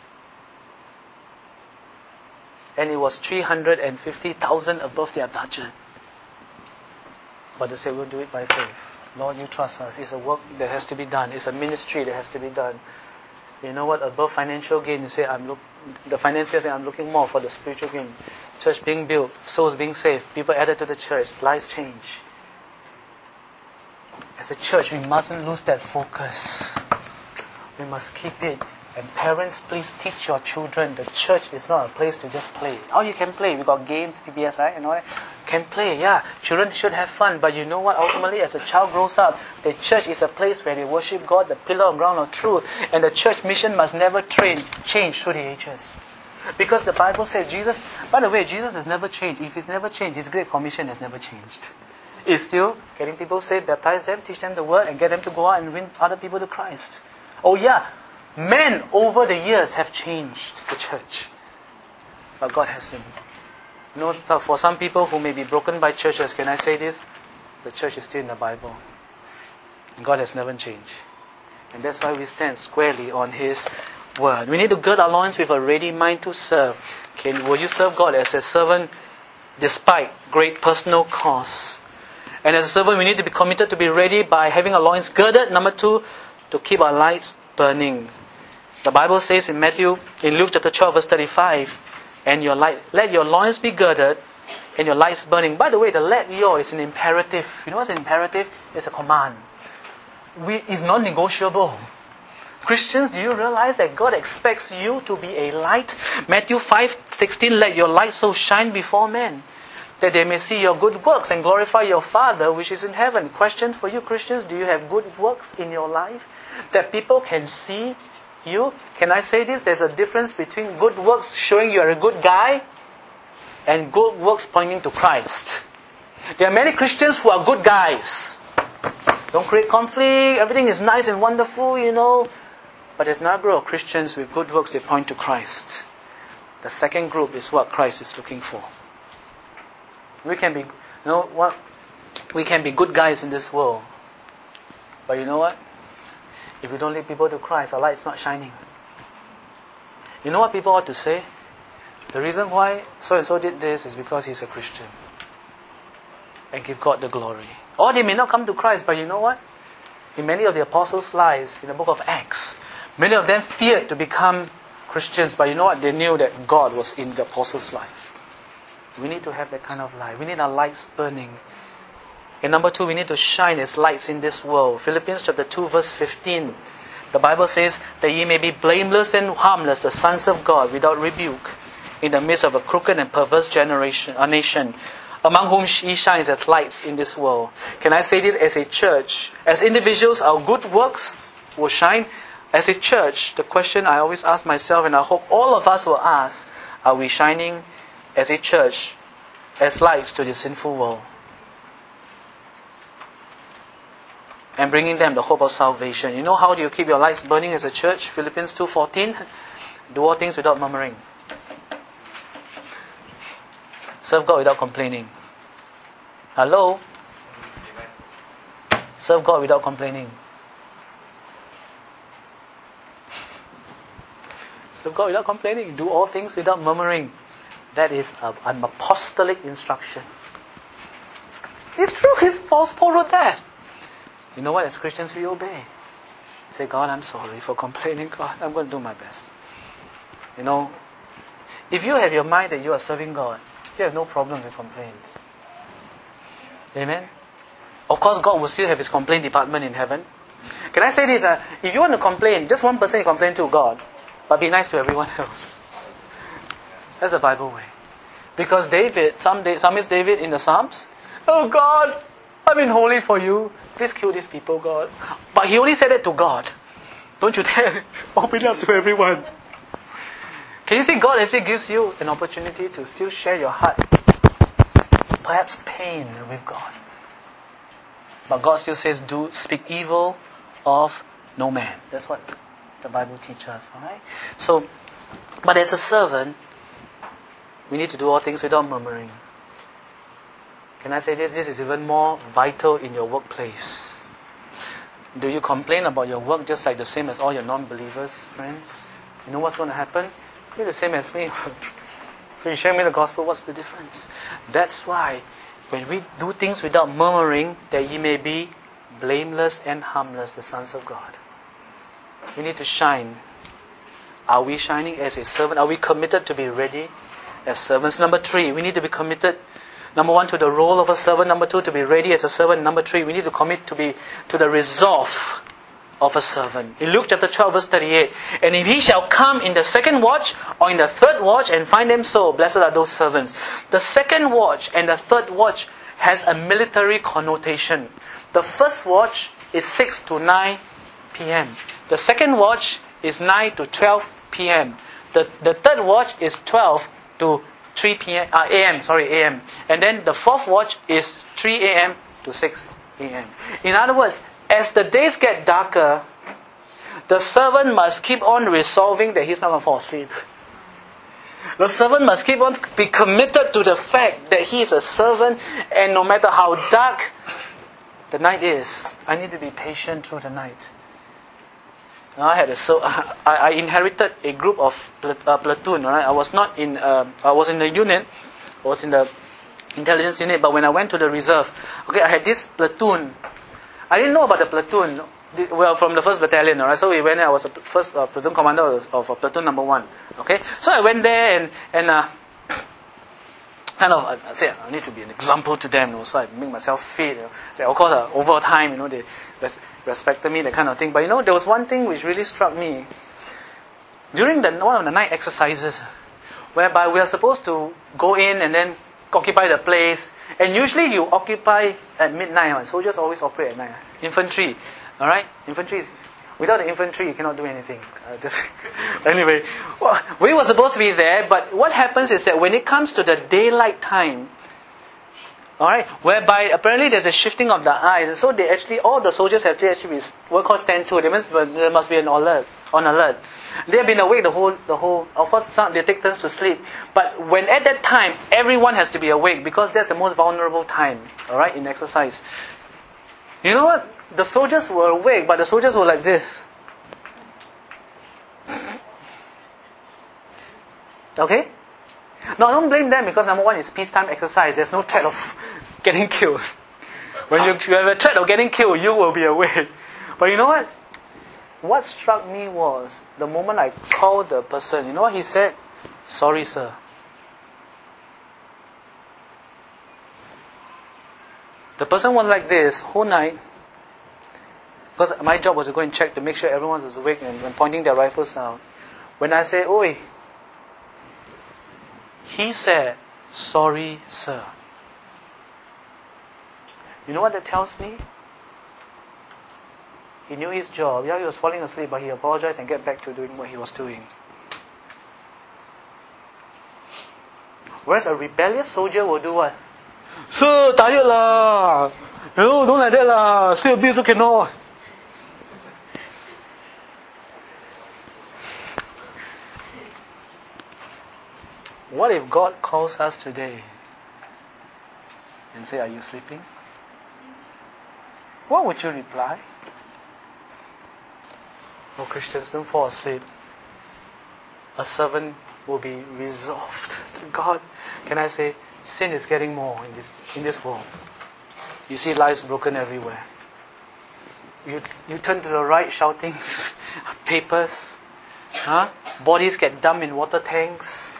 And it was 350,000 above their budget. But they said, we'll do it by faith. Lord, you trust us. It's a work that has to be done. It's a ministry that has to be done. You know what? Above financial gain, you say, the financiers say, I'm looking more for the spiritual gain. Church being built, souls being saved, people added to the church, lives change. As a church, we mustn't lose that focus. We must keep it. And parents, please teach your children the church is not a place to just play. Oh, you can play. We got games, PBS, right? And all that. Can play, yeah. Children should have fun. But you know what? Ultimately, as a child grows up, the church is a place where they worship God, the pillar of ground of truth. And the church mission must never change through the ages. Because the Bible says Jesus, by the way, Jesus has never changed. If He's never changed, His Great Commission has never changed. It's still getting people saved, baptize them, teach them the word, and get them to go out and win other people to Christ. Oh yeah. Men over the years have changed the church. But God hasn't. So for some people who may be broken by churches, can I say this? The church is still in the Bible. And God has never changed. And that's why we stand squarely on His word. We need to gird our loins with a ready mind to serve. Will you serve God as a servant despite great personal costs? And as a servant, we need to be committed to be ready by having our loins girded. Number 2, to keep our lights burning. The Bible says in Luke chapter 12 verse 35, and let your loins be girded and your lights burning. By the way, the let your is an imperative. You know what's an imperative? It's a command. It's non-negotiable. Christians, do you realize that God expects you to be a light? Matthew 5:16, let your light so shine before men, that they may see your good works and glorify your Father which is in heaven. Question for you Christians, do you have good works in your life that people can see you? Can I say this? There's a difference between good works showing you are a good guy and good works pointing to Christ. There are many Christians who are good guys. Don't create conflict, everything is nice and wonderful, But there's another group of Christians with good works, they point to Christ. The second group is what Christ is looking for. We can be, we can be good guys in this world. But you know what? If we don't lead people to Christ, our light's not shining. You know what people ought to say? The reason why so-and-so did this is because he's a Christian. And give God the glory. Or they may not come to Christ, but you know what? In many of the apostles' lives, in the book of Acts, many of them feared to become Christians, but you know what? They knew that God was in the apostles' life. We need to have that kind of life. We need our lights burning. And number 2, we need to shine as lights in this world. Philippians chapter 2 verse 15. The Bible says that ye may be blameless and harmless, the sons of God, without rebuke, in the midst of a crooked and perverse nation, among whom he shines as lights in this world. Can I say this as a church? As individuals, our good works will shine. As a church, the question I always ask myself, and I hope all of us will ask, are we shining as a church, as lights to the sinful world? And bringing them the hope of salvation. You know how do you keep your lights burning as a church? Philippians 2:14. Do all things without murmuring. Serve God without complaining. Hello? Serve God without complaining. Serve God without complaining. Do all things without murmuring. That is an apostolic instruction. It's true. Paul wrote that. You know what? As Christians, we obey. Say, God, I'm sorry for complaining. God, I'm going to do my best. You know, if you have your mind that you are serving God, you have no problem with complaints. Amen? Of course, God will still have His complaint department in heaven. Can I say this? If you want to complain, just one person you complain to, God. But be nice to everyone else. That's the Bible way. Because David, Psalmist David in the Psalms, oh God, I've been holy for you. Please kill these people, God. But he only said it to God. Don't you dare open it up to everyone. Can you see God actually gives you an opportunity to still share your heart, perhaps pain with God. But God still says, speak evil of no man. That's what the Bible teaches us. Alright? So, but as a servant, we need to do all things without murmuring. Can I say this? This is even more vital in your workplace. Do you complain about your work just like the same as all your non-believers, friends? You know what's going to happen? You're the same as me. So you share me the gospel, what's the difference? That's why when we do things without murmuring, that ye may be blameless and harmless, the sons of God. We need to shine. Are we shining as a servant? Are we committed to be ready as servants? Number 3, we need to be committed. Number 1, to the role of a servant. Number 2, to be ready as a servant. Number 3, we need to commit to the resolve of a servant. In Luke chapter 12 verse 38, and if he shall come in the second watch or in the third watch and find them so, blessed are those servants. The second watch and the third watch has a military connotation. The first watch is 6 to 9 p.m. The second watch is 9 to 12 p.m. The third watch is 12 to 3 p.m. a.m. And then the fourth watch is 3 a.m. to 6 a.m. In other words, as the days get darker, the servant must keep on resolving that he's not going to fall asleep. The servant must keep on be committed to the fact that he is a servant, and no matter how dark the night is, I need to be patient through the night. I inherited a group of platoon. Right? I was in the unit. I was in the intelligence unit. But when I went to the reserve, I had this platoon. I didn't know about the platoon. Well, from the 1st battalion. Right? So we went there. I was the first platoon commander of platoon number 1. Okay, so I went there and I said I need to be an example to them. So I make myself fit. They of course over time, they respected me, that kind of thing. But there was one thing which really struck me. During one of the night exercises, whereby we are supposed to go in and then occupy the place. And usually you occupy at midnight. Soldiers always operate at night. Infantry. Alright? Infantry. Without the infantry, you cannot do anything. Anyway, we were supposed to be there, but what happens is that when it comes to the daylight time, alright, whereby apparently there's a shifting of the eyes, so all the soldiers have to actually be what called stand to. There must be on alert. They have been awake the whole. Of course, they take turns to sleep. But when at that time, everyone has to be awake because that's the most vulnerable time. Alright, in exercise. You know what? The soldiers were awake, but the soldiers were like this. Okay? Now, don't blame them because number 1 is peacetime exercise. There's no threat of getting killed. When you have a threat of getting killed, you will be awake. But you know what? What struck me was the moment I called the person, you know what he said? Sorry, sir. The person was like this whole night. Because my job was to go and check to make sure everyone was awake and pointing their rifles out. When I say, oi, he said, sorry, sir. You know what that tells me? He knew his job. Yeah, he was falling asleep, but he apologized and get back to doing what he was doing. Whereas a rebellious soldier will do what? Sir, tired lah. No, don't like that lah. Sleep a bit also cannot. What if God calls us today and say, are you sleeping? What would you reply? Oh, Christians, don't fall asleep. A servant will be resolved. God, can I say, sin is getting more in this world. You see lives broken everywhere. You turn to the right, shouting, papers. Bodies get dumped in water tanks.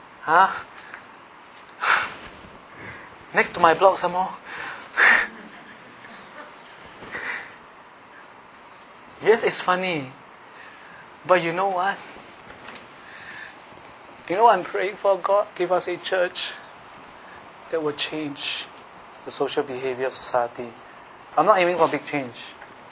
Next to my block some more. Yes, it's funny. But you know what? You know what I'm praying for? God, give us a church that will change the social behavior of society. I'm not aiming for big change.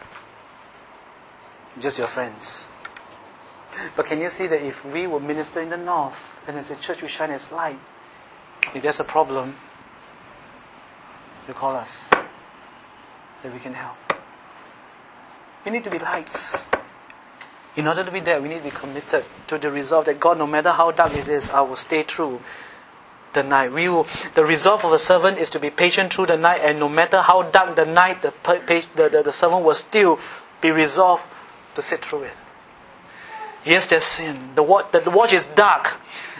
Just your friends. But can you see that if we will minister in the north, and as a church we shine as light, if there's a problem, you call us, that we can help. We need to be lights. In order to be there, we need to be committed to the resolve that God, no matter how dark it is, I will stay through the night. The resolve of a servant is to be patient through the night, and no matter how dark the night, the servant will still be resolved to sit through it. Yes, there's sin. The watch is dark.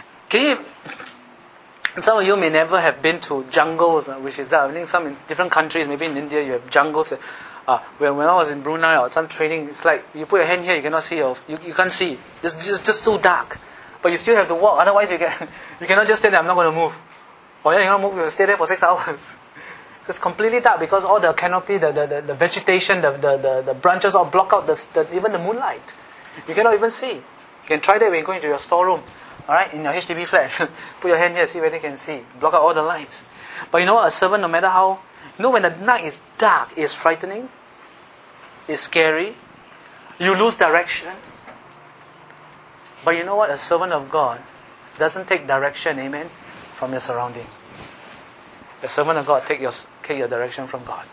Some of you may never have been to jungles, which is dark. I think some in different countries, maybe in India, you have jungles. When I was in Brunei or some training, it's like you put your hand here, you cannot see. You can't see. It's just too dark. But you still have to walk. Otherwise, you cannot just stay there. I'm not going to move. Or you cannot move. You stay there for 6 hours. It's completely dark because all the canopy, the vegetation, the branches all block out even the moonlight. You cannot even see. You can try that when you go into your storeroom. Alright, in your HDB flat. Put your hand here, see whether you can see. Block out all the lights. But you know what, a servant, no matter how... when the night is dark, it's frightening. It's scary. You lose direction. But you know what, a servant of God doesn't take direction, amen, from your surrounding. The servant of God take your direction from God.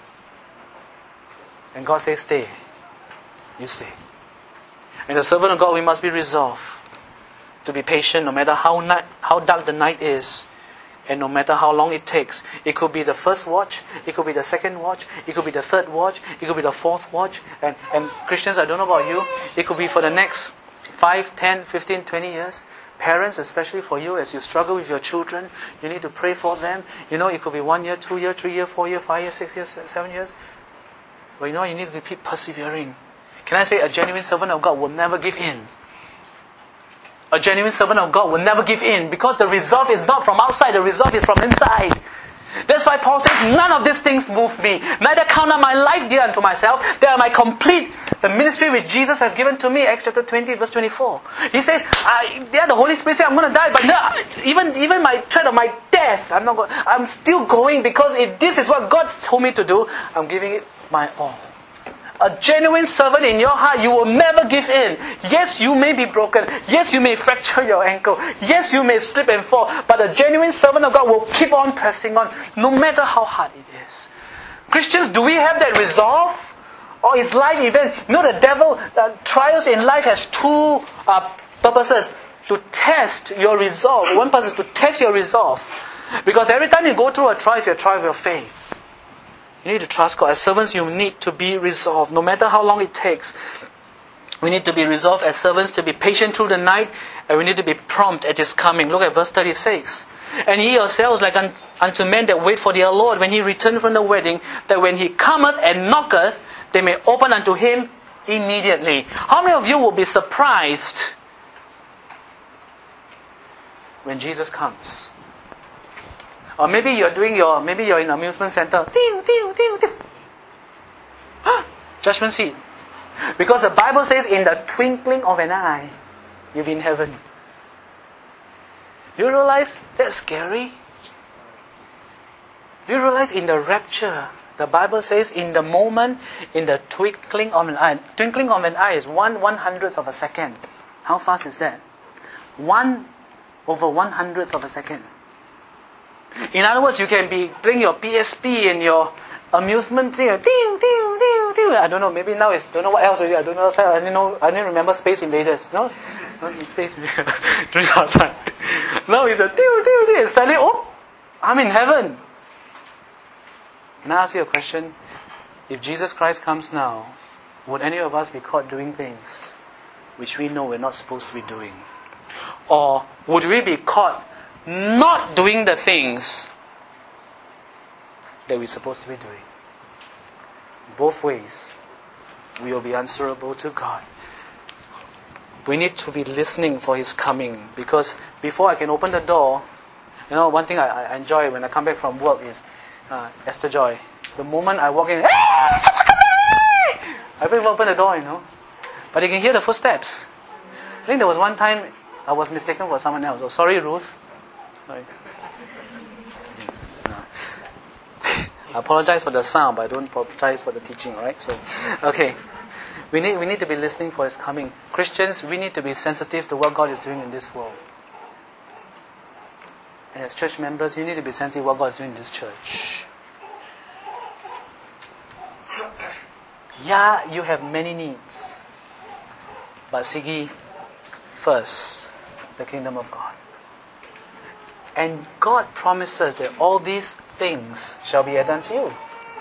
And God says, stay. You stay. And the servant of God, we must be resolved to be patient no matter how dark the night is, and no matter how long it takes. It could be the first watch, it could be the second watch, it could be the third watch, it could be the fourth watch. And Christians, I don't know about you, it could be for the next 5, 10, 15, 20 years. Parents, especially for you, as you struggle with your children, you need to pray for them. It could be 1 year, 2 years, 3 years, 4 years, 5 years, 6 years, 7 years. But you need to keep persevering. Can I say a genuine servant of God will never give in? A genuine servant of God will never give in, because the resolve is not from outside, the resolve is from inside. That's why Paul says, none of these things move me. Neither count I my life dear unto myself, that I might complete the ministry which Jesus has given to me. Acts chapter 20, verse 24. He says, the Holy Spirit says, I'm going to die, but no, even my threat of my death, I'm still going, because if this is what God told me to do, I'm giving it my all. A genuine servant in your heart, you will never give in. Yes, you may be broken. Yes, you may fracture your ankle. Yes, you may slip and fall. But a genuine servant of God will keep on pressing on, no matter how hard it is. Christians, do we have that resolve? Or is life even... the devil, trials in life has two purposes. To test your resolve. One purpose is to test your resolve. Because every time you go through a trial, it's a trial of your faith. You need to trust God. As servants, you need to be resolved, no matter how long it takes. We need to be resolved as servants to be patient through the night, and we need to be prompt at His coming. Look at verse 36. And ye yourselves like unto men that wait for their Lord, when He return from the wedding, that when He cometh and knocketh, they may open unto Him immediately. How many of you will be surprised when Jesus comes? Or maybe you're in an amusement center. Judgment seat. Because the Bible says, in the twinkling of an eye, you'll be in heaven. You realize that's scary? You realize in the rapture, The Bible says in the moment, in the twinkling of an eye is 1/100th of a second. How fast is that? 1/100th of a second. In other words, you can be playing your PSP and your amusement thing. I don't know, maybe now it's, don't know what else already. I don't know. I didn't remember Space Invaders. No? Not Space Invaders. During our time. Now it's a and suddenly, oh, I'm in heaven. Can I ask you a question? If Jesus Christ comes now, would any of us be caught doing things which we know we're not supposed to be doing? Or would we be caught not doing the things that we're supposed to be doing? Both ways, we will be answerable to God. We need to be listening for His coming, because before I can open the door, one thing I enjoy when I come back from work is Esther Joy. The moment I walk in, I will open the door, but you can hear the footsteps. I think there was one time I was mistaken for someone else. Oh, sorry, Ruth. Sorry. I apologize for the sound, but I don't apologize for the teaching, right? So, okay. We need to be listening for His coming. Christians, we need to be sensitive to what God is doing in this world. And as church members, you need to be sensitive to what God is doing in this church. Yeah, you have many needs. But seek ye first the kingdom of God. And God promises that all these things shall be added unto you.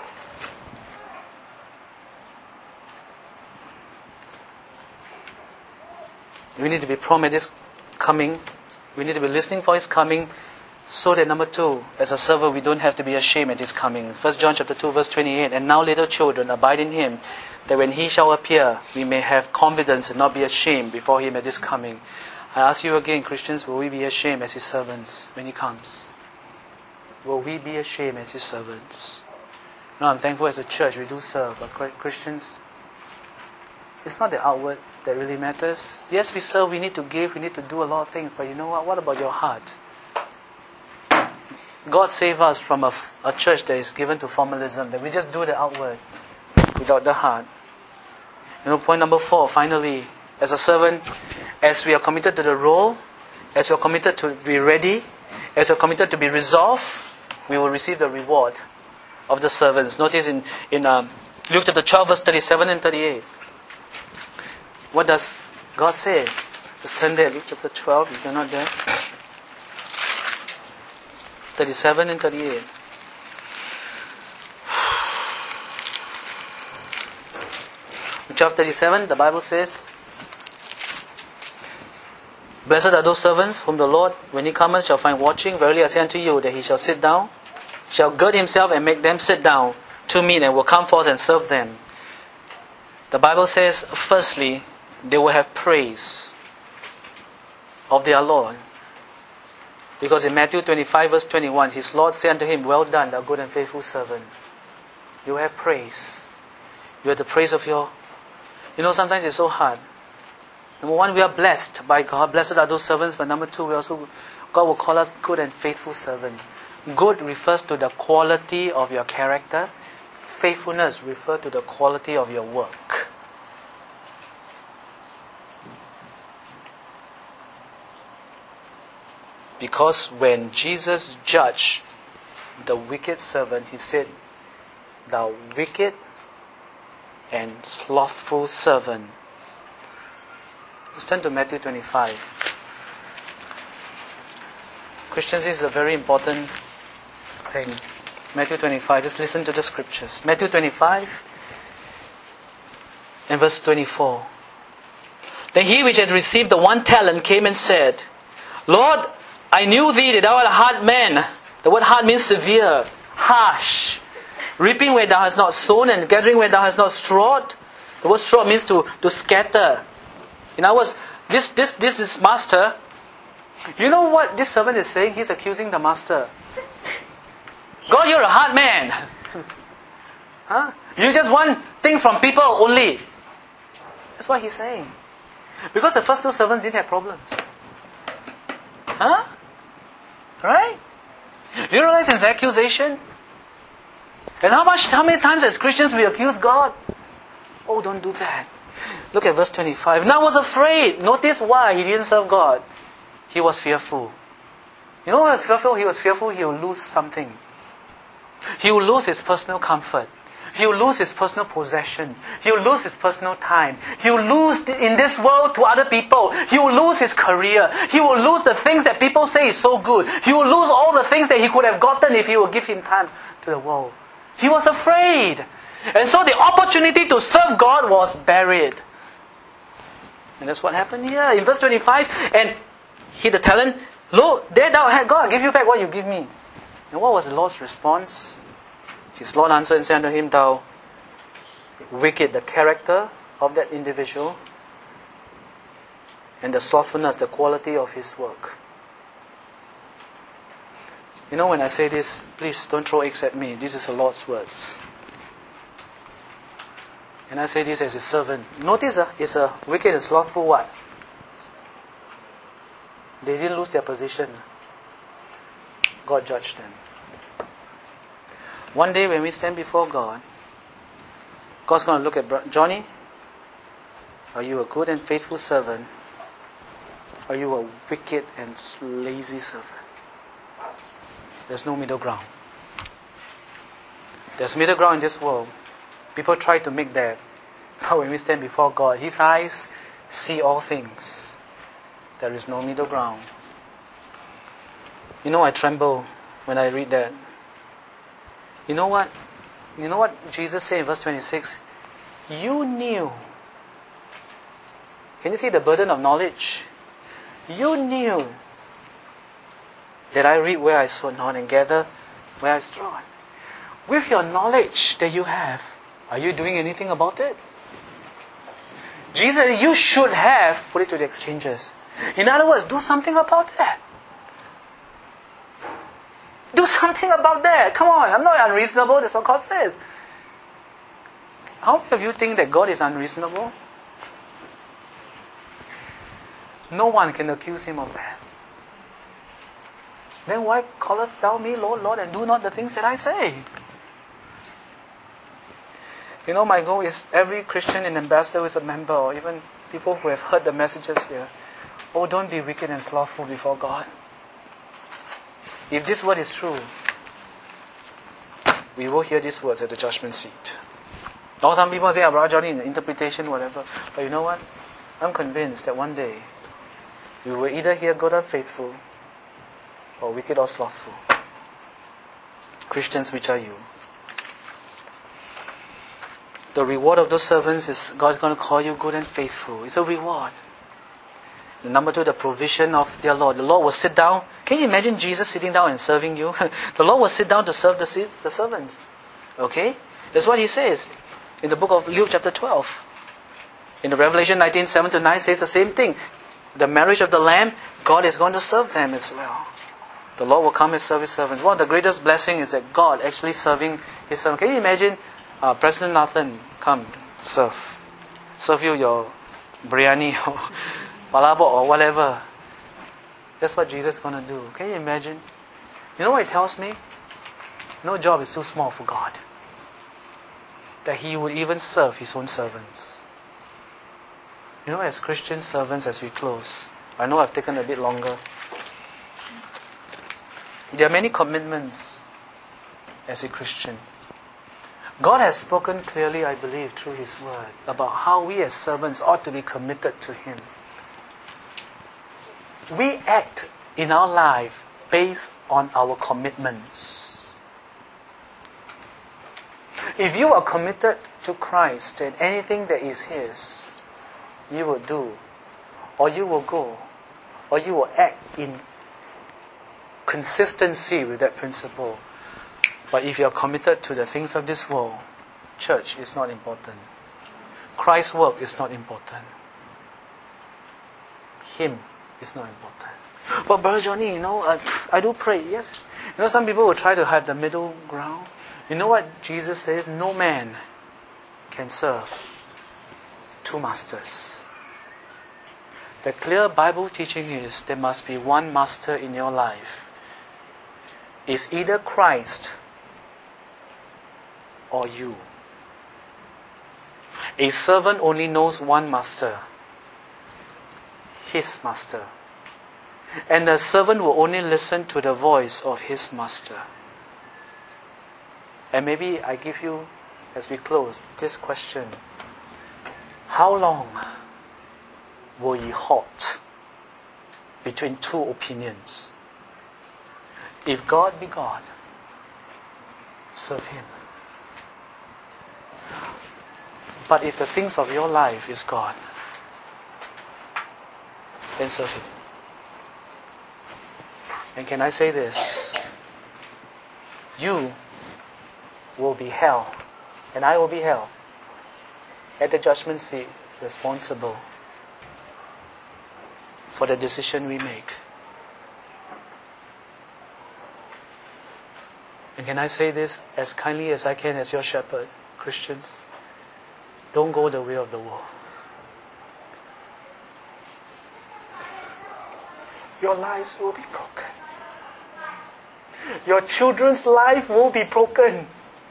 We need to be prompt at His coming. We need to be listening for His coming, so that, number 2, as a servant, we don't have to be ashamed at His coming. 1 John chapter 2, verse 28. And now, little children, abide in Him, that when He shall appear, we may have confidence and not be ashamed before Him at His coming. I ask you again, Christians, will we be ashamed as His servants when He comes? Will we be ashamed as His servants? I'm thankful as a church we do serve, but Christians, it's not the outward that really matters. Yes, we serve, we need to give, we need to do a lot of things, but you know what? What about your heart? God save us from a church that is given to formalism, that we just do the outward without the heart. Point number 4, finally, as a servant, as we are committed to the role, as we are committed to be ready, as we are committed to be resolved, we will receive the reward of the servants. Notice in Luke chapter 12, verse 37 and 38. What does God say? Just turn there, Luke chapter 12, if you're not there. 37 and 38. In chapter 37, the Bible says, Blessed are those servants whom the Lord, when He cometh, shall find watching. Verily I say unto you, that He shall sit down, shall gird Himself and make them sit down to meat, and will come forth and serve them. The Bible says, firstly, they will have praise of their Lord. Because in Matthew 25 verse 21, His Lord said unto him, Well done, thou good and faithful servant. You have praise. You have the praise of your... sometimes it's so hard. Number 1, we are blessed by God. Blessed are those servants. But number 2, God will call us good and faithful servants. Good refers to the quality of your character. Faithfulness refers to the quality of your work. Because when Jesus judged the wicked servant, He said, Thou wicked and slothful servant. Let's turn to Matthew 25. Christians, this is a very important thing. Matthew 25, just listen to the scriptures. Matthew 25 and verse 24. Then he which had received the 1 talent came and said, Lord, I knew thee that thou art a hard man. The word hard means severe, harsh. Reaping where thou hast not sown and gathering where thou hast not strawed. The word straw means to scatter. In other words, this is master. You know what this servant is saying? He's accusing the master. God, you're a hard man. Huh? You just want things from people only. That's what he's saying. Because the first 2 servants didn't have problems. Huh? Right? You realize his accusation? And how many times as Christians we accuse God? Oh, don't do that. Look at verse 25. Now was afraid. Notice why he didn't serve God. He was fearful. You know what he was fearful? He was fearful he will lose something. He will lose his personal comfort. He will lose his personal possession. He will lose his personal time. He will lose in this world to other people. He will lose his career. He will lose the things that people say is so good. He will lose all the things that he could have gotten if he would give him time to the world. He was afraid. And so the opportunity to serve God was buried. And that's what happened here in verse 25. And he, the talent, lo, there thou hast, God, give you back what you give me. And what was the Lord's response? His Lord answered and said unto him, thou wicked, the character of that individual, and the slothfulness, the quality of his work. You know, when I say this, please don't throw eggs at me. This is the Lord's words. And I say this as a servant. Notice, it's a wicked and slothful what? They didn't lose their position. God judged them. One day when we stand before God, God's going to look at Johnny. Are you a good and faithful servant? Are you a wicked and lazy servant? There's no middle ground. There's middle ground in this world. People try to make that. But when we stand before God, His eyes see all things. There is no middle ground. You know, I tremble when I read that. You know what? You know what Jesus said in verse 26? You knew. Can you see the burden of knowledge? You knew that I reap where I sow not and gather where I straw. With your knowledge that you have, are you doing anything about it? Jesus said, you should have put it to the exchanges. In other words, do something about that. Do something about that. Come on, I'm not unreasonable. That's what God says. How many of you think that God is unreasonable? No one can accuse Him of that. Then why callest thou me Lord, Lord, and do not the things that I say? You know, my goal is every Christian and ambassador who is a member, or even people who have heard the messages here, oh, don't be wicked and slothful before God. If this word is true, we will hear these words at the judgment seat. Now some people say, Brother Johnny, interpretation, whatever. But you know what? I'm convinced that one day, we will either hear good or faithful, or wicked or slothful. Christians, which are you? The reward of those servants is God's going to call you good and faithful. It's a reward. The number two, the provision of their Lord. The Lord will sit down. Can you imagine Jesus sitting down and serving you? The Lord will sit down to serve the servants. Okay? That's what He says in the book of Luke chapter 12. In the Revelation 19, 7-9 says the same thing. The marriage of the Lamb, God is going to serve them as well. The Lord will come and serve His servants. One of the greatest blessings is that God actually serving His servants. Can you imagine President Nathan come serve you your biryani or palabok or whatever? That's what Jesus is going to do. Can you imagine? You know what it tells me? No job is too small for God. That He would even serve His own servants. You know, as Christian servants, as we close, I know I've taken a bit longer. There are many commitments as a Christian. God has spoken clearly, I believe, through His Word about how we as servants ought to be committed to Him. We act in our life based on our commitments. If you are committed to Christ and anything that is His, you will do, or you will go, or you will act in consistency with that principle. But if you are committed to the things of this world, church is not important. Christ's work is not important. Him is not important. But Brother Johnny, you know, I do pray, yes. You know, some people will try to have the middle ground. You know what Jesus says? No man can serve two masters. The clear Bible teaching is there must be one master in your life. It's either Christ or you? A servant only knows one master, his master. And the servant will only listen to the voice of his master. And maybe I give you, as we close, this question. How long will ye halt between two opinions? If God be God, serve Him. But if the things of your life is God, then serve Him. And can I say this? You will be held, and I will be held at the judgment seat, responsible for the decision we make. And can I say this as kindly as I can as your shepherd, Christians? Don't go the way of the world. Your lives will be broken. Your children's life will be broken.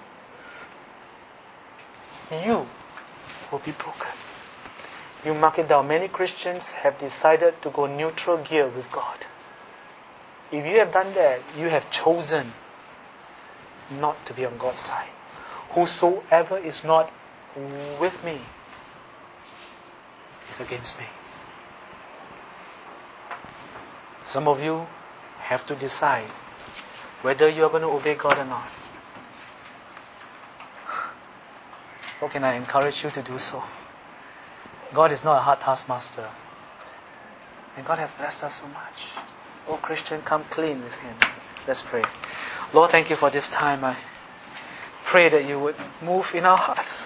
You will be broken. You mark it down. Many Christians have decided to go neutral gear with God. If you have done that, you have chosen not to be on God's side. Whosoever is not with me is against me. Some of you have to decide whether you are going to obey God or not. How can I encourage you to do so? God is not a hard taskmaster. And God has blessed us so much. Oh Christian, come clean with Him. Let's pray. Lord, thank you for this time. I pray that you would move in our hearts.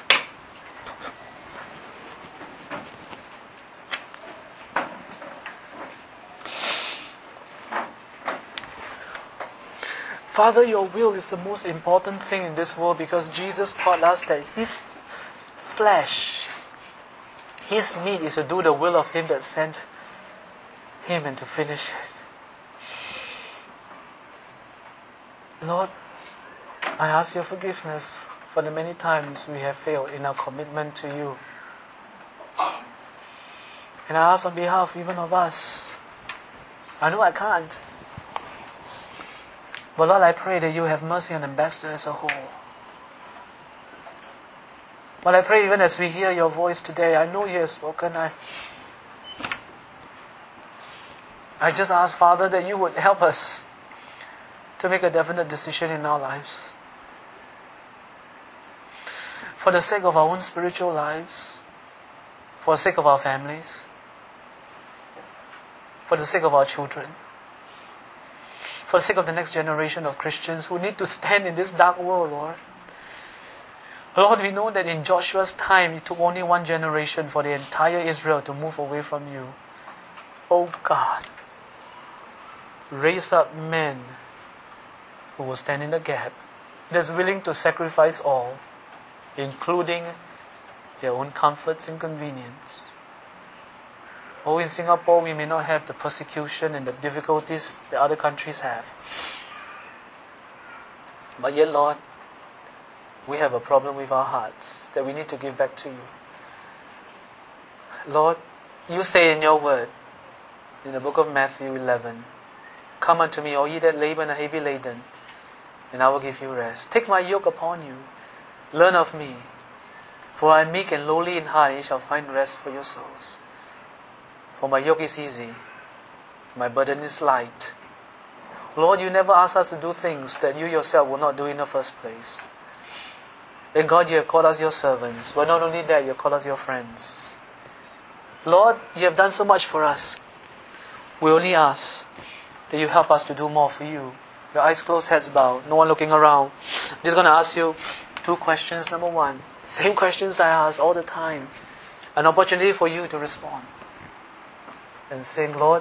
Father, your will is the most important thing in this world, because Jesus taught us that His flesh, His meat is to do the will of Him that sent Him and to finish it. Lord, I ask your forgiveness for the many times we have failed in our commitment to you. And I ask on behalf even of us. I know I can't. But Lord, I pray that you have mercy on Ambassador as a whole. But I pray even as we hear your voice today, I know you have spoken. I just ask, Father, that you would help us to make a definite decision in our lives. For the sake of our own spiritual lives, for the sake of our families, for the sake of our children, for the sake of the next generation of Christians who need to stand in this dark world, Lord. Lord, we know that in Joshua's time, it took only one generation for the entire Israel to move away from you. Oh God, raise up men who will stand in the gap, that's willing to sacrifice all, including their own comforts and convenience. Oh, in Singapore, we may not have the persecution and the difficulties that other countries have. But yet, Lord, we have a problem with our hearts that we need to give back to you. Lord, you say in your word, in the book of Matthew 11, "Come unto me, all ye that labor and are heavy laden, and I will give you rest. Take my yoke upon you. Learn of me, for I am meek and lowly in heart, and ye shall find rest for your souls. For my yoke is easy, my burden is light." Lord, you never ask us to do things that you yourself will not do in the first place. And God, you have called us your servants. But not only that, you have called us your friends. Lord, you have done so much for us. We only ask that you help us to do more for you. Your eyes closed, heads bowed, no one looking around. I'm just going to ask you two questions. Number one, same questions I ask all the time. An opportunity for you to respond. And saying, Lord,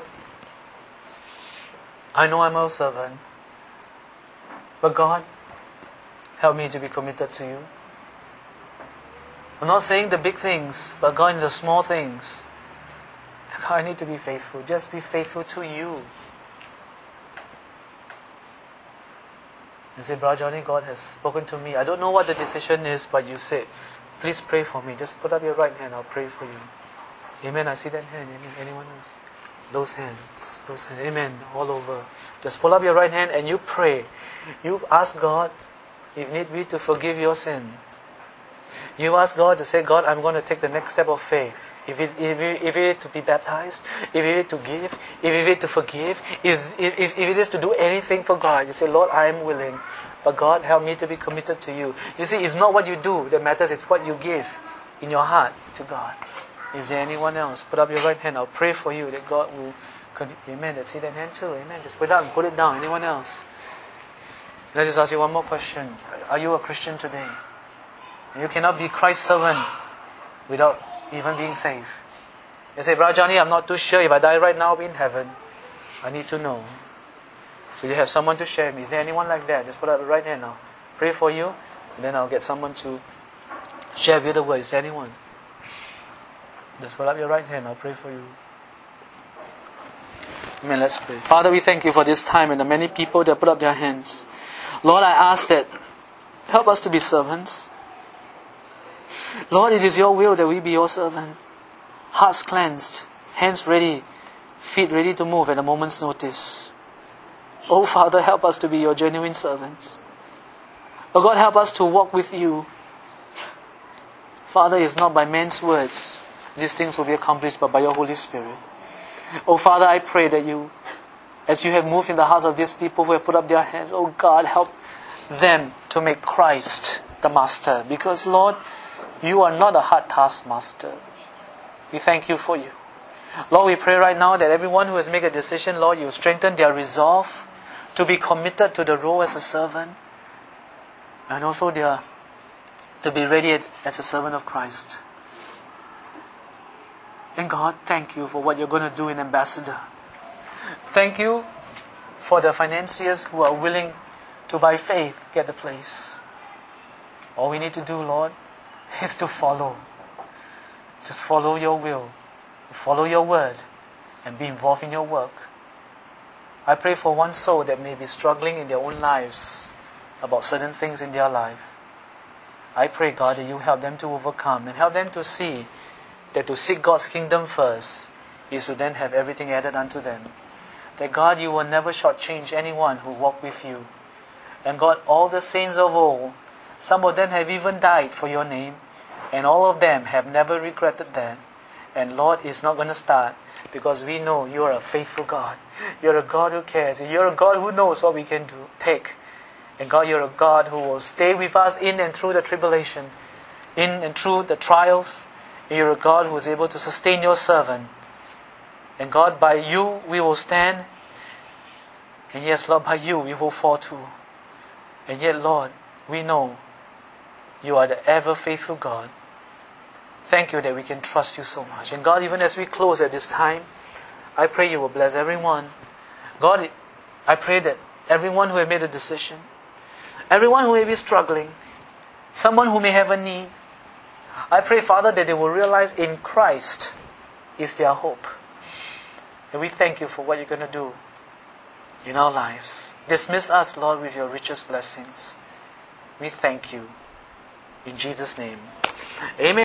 I know I'm a servant, but God, help me to be committed to you. I'm not saying the big things, but God, in the small things, God, I need to be faithful. Just be faithful to you. You say, Brother Johnny, God has spoken to me. I don't know what the decision is, but you said, please pray for me. Just put up your right hand, I'll pray for you. Amen. I see that hand. Amen. Anyone else? Those hands. Those hands. Amen. All over. Just pull up your right hand and you pray. You ask God, if need be, to forgive your sin. You ask God to say, God, I'm going to take the next step of faith. If it is to be baptized, if it is to give, if it is to forgive, if it is to do anything for God, you say, Lord, I am willing. But God, help me to be committed to you. You see, it's not what you do that matters, it's what you give in your heart to God. Is there anyone else? Put up your right hand. I'll pray for you that God will... Amen. Let's see that hand too. Amen. Just put it down. Put it down. Anyone else? Let's just ask you one more question. Are you a Christian today? You cannot be Christ's servant without even being saved. You say, Brother Johnny, I'm not too sure. If I die right now, I'll be in heaven. I need to know. So you have someone to share with me. Is there anyone like that? Just put up your right hand now. Pray for you. And then I'll get someone to share with you the word. Is there anyone? Just put up your right hand. I'll pray for you. Amen. Let's pray. Father, we thank you for this time and the many people that put up their hands. Lord, I ask that help us to be servants. Lord, it is your will that we be your servant. Hearts cleansed, hands ready, feet ready to move at a moment's notice. Oh Father, help us to be your genuine servants. Oh God, help us to walk with you. Father, it's not by men's words these things will be accomplished, but by your Holy Spirit. Oh Father, I pray that you, as you have moved in the hearts of these people who have put up their hands, oh God, help them to make Christ the master. Because Lord, you are not a hard taskmaster. We thank you for you. Lord, we pray right now that everyone who has made a decision, Lord, you strengthen their resolve to be committed to the role as a servant. And also to be ready as a servant of Christ. And God, thank you for what you're going to do in Ambassador. Thank you for the financiers who are willing to, by faith, get the place. All we need to do, Lord, is to follow. Just follow your will. Follow your word. And be involved in your work. I pray for one soul that may be struggling in their own lives about certain things in their life. I pray, God, that you help them to overcome and help them to see that to seek God's kingdom first is to then have everything added unto them. That God, you will never shortchange anyone who walk with you. And God, all the saints of old, some of them have even died for your name, and all of them have never regretted that. And Lord, it's not going to start, because we know you are a faithful God. You're a God who cares. You're a God who knows what we can take. And God, you're a God who will stay with us in and through the tribulation, in and through the trials. And you're a God who is able to sustain your servant. And God, by you we will stand. And yes, Lord, by you we will fall too. And yet, Lord, we know you are the ever faithful God. Thank you that we can trust you so much. And God, even as we close at this time, I pray you will bless everyone. God, I pray that everyone who has made a decision, everyone who may be struggling, someone who may have a need, I pray, Father, that they will realize in Christ is their hope. And we thank you for what you're going to do in our lives. Dismiss us, Lord, with your richest blessings. We thank you. In Jesus' name. Amen.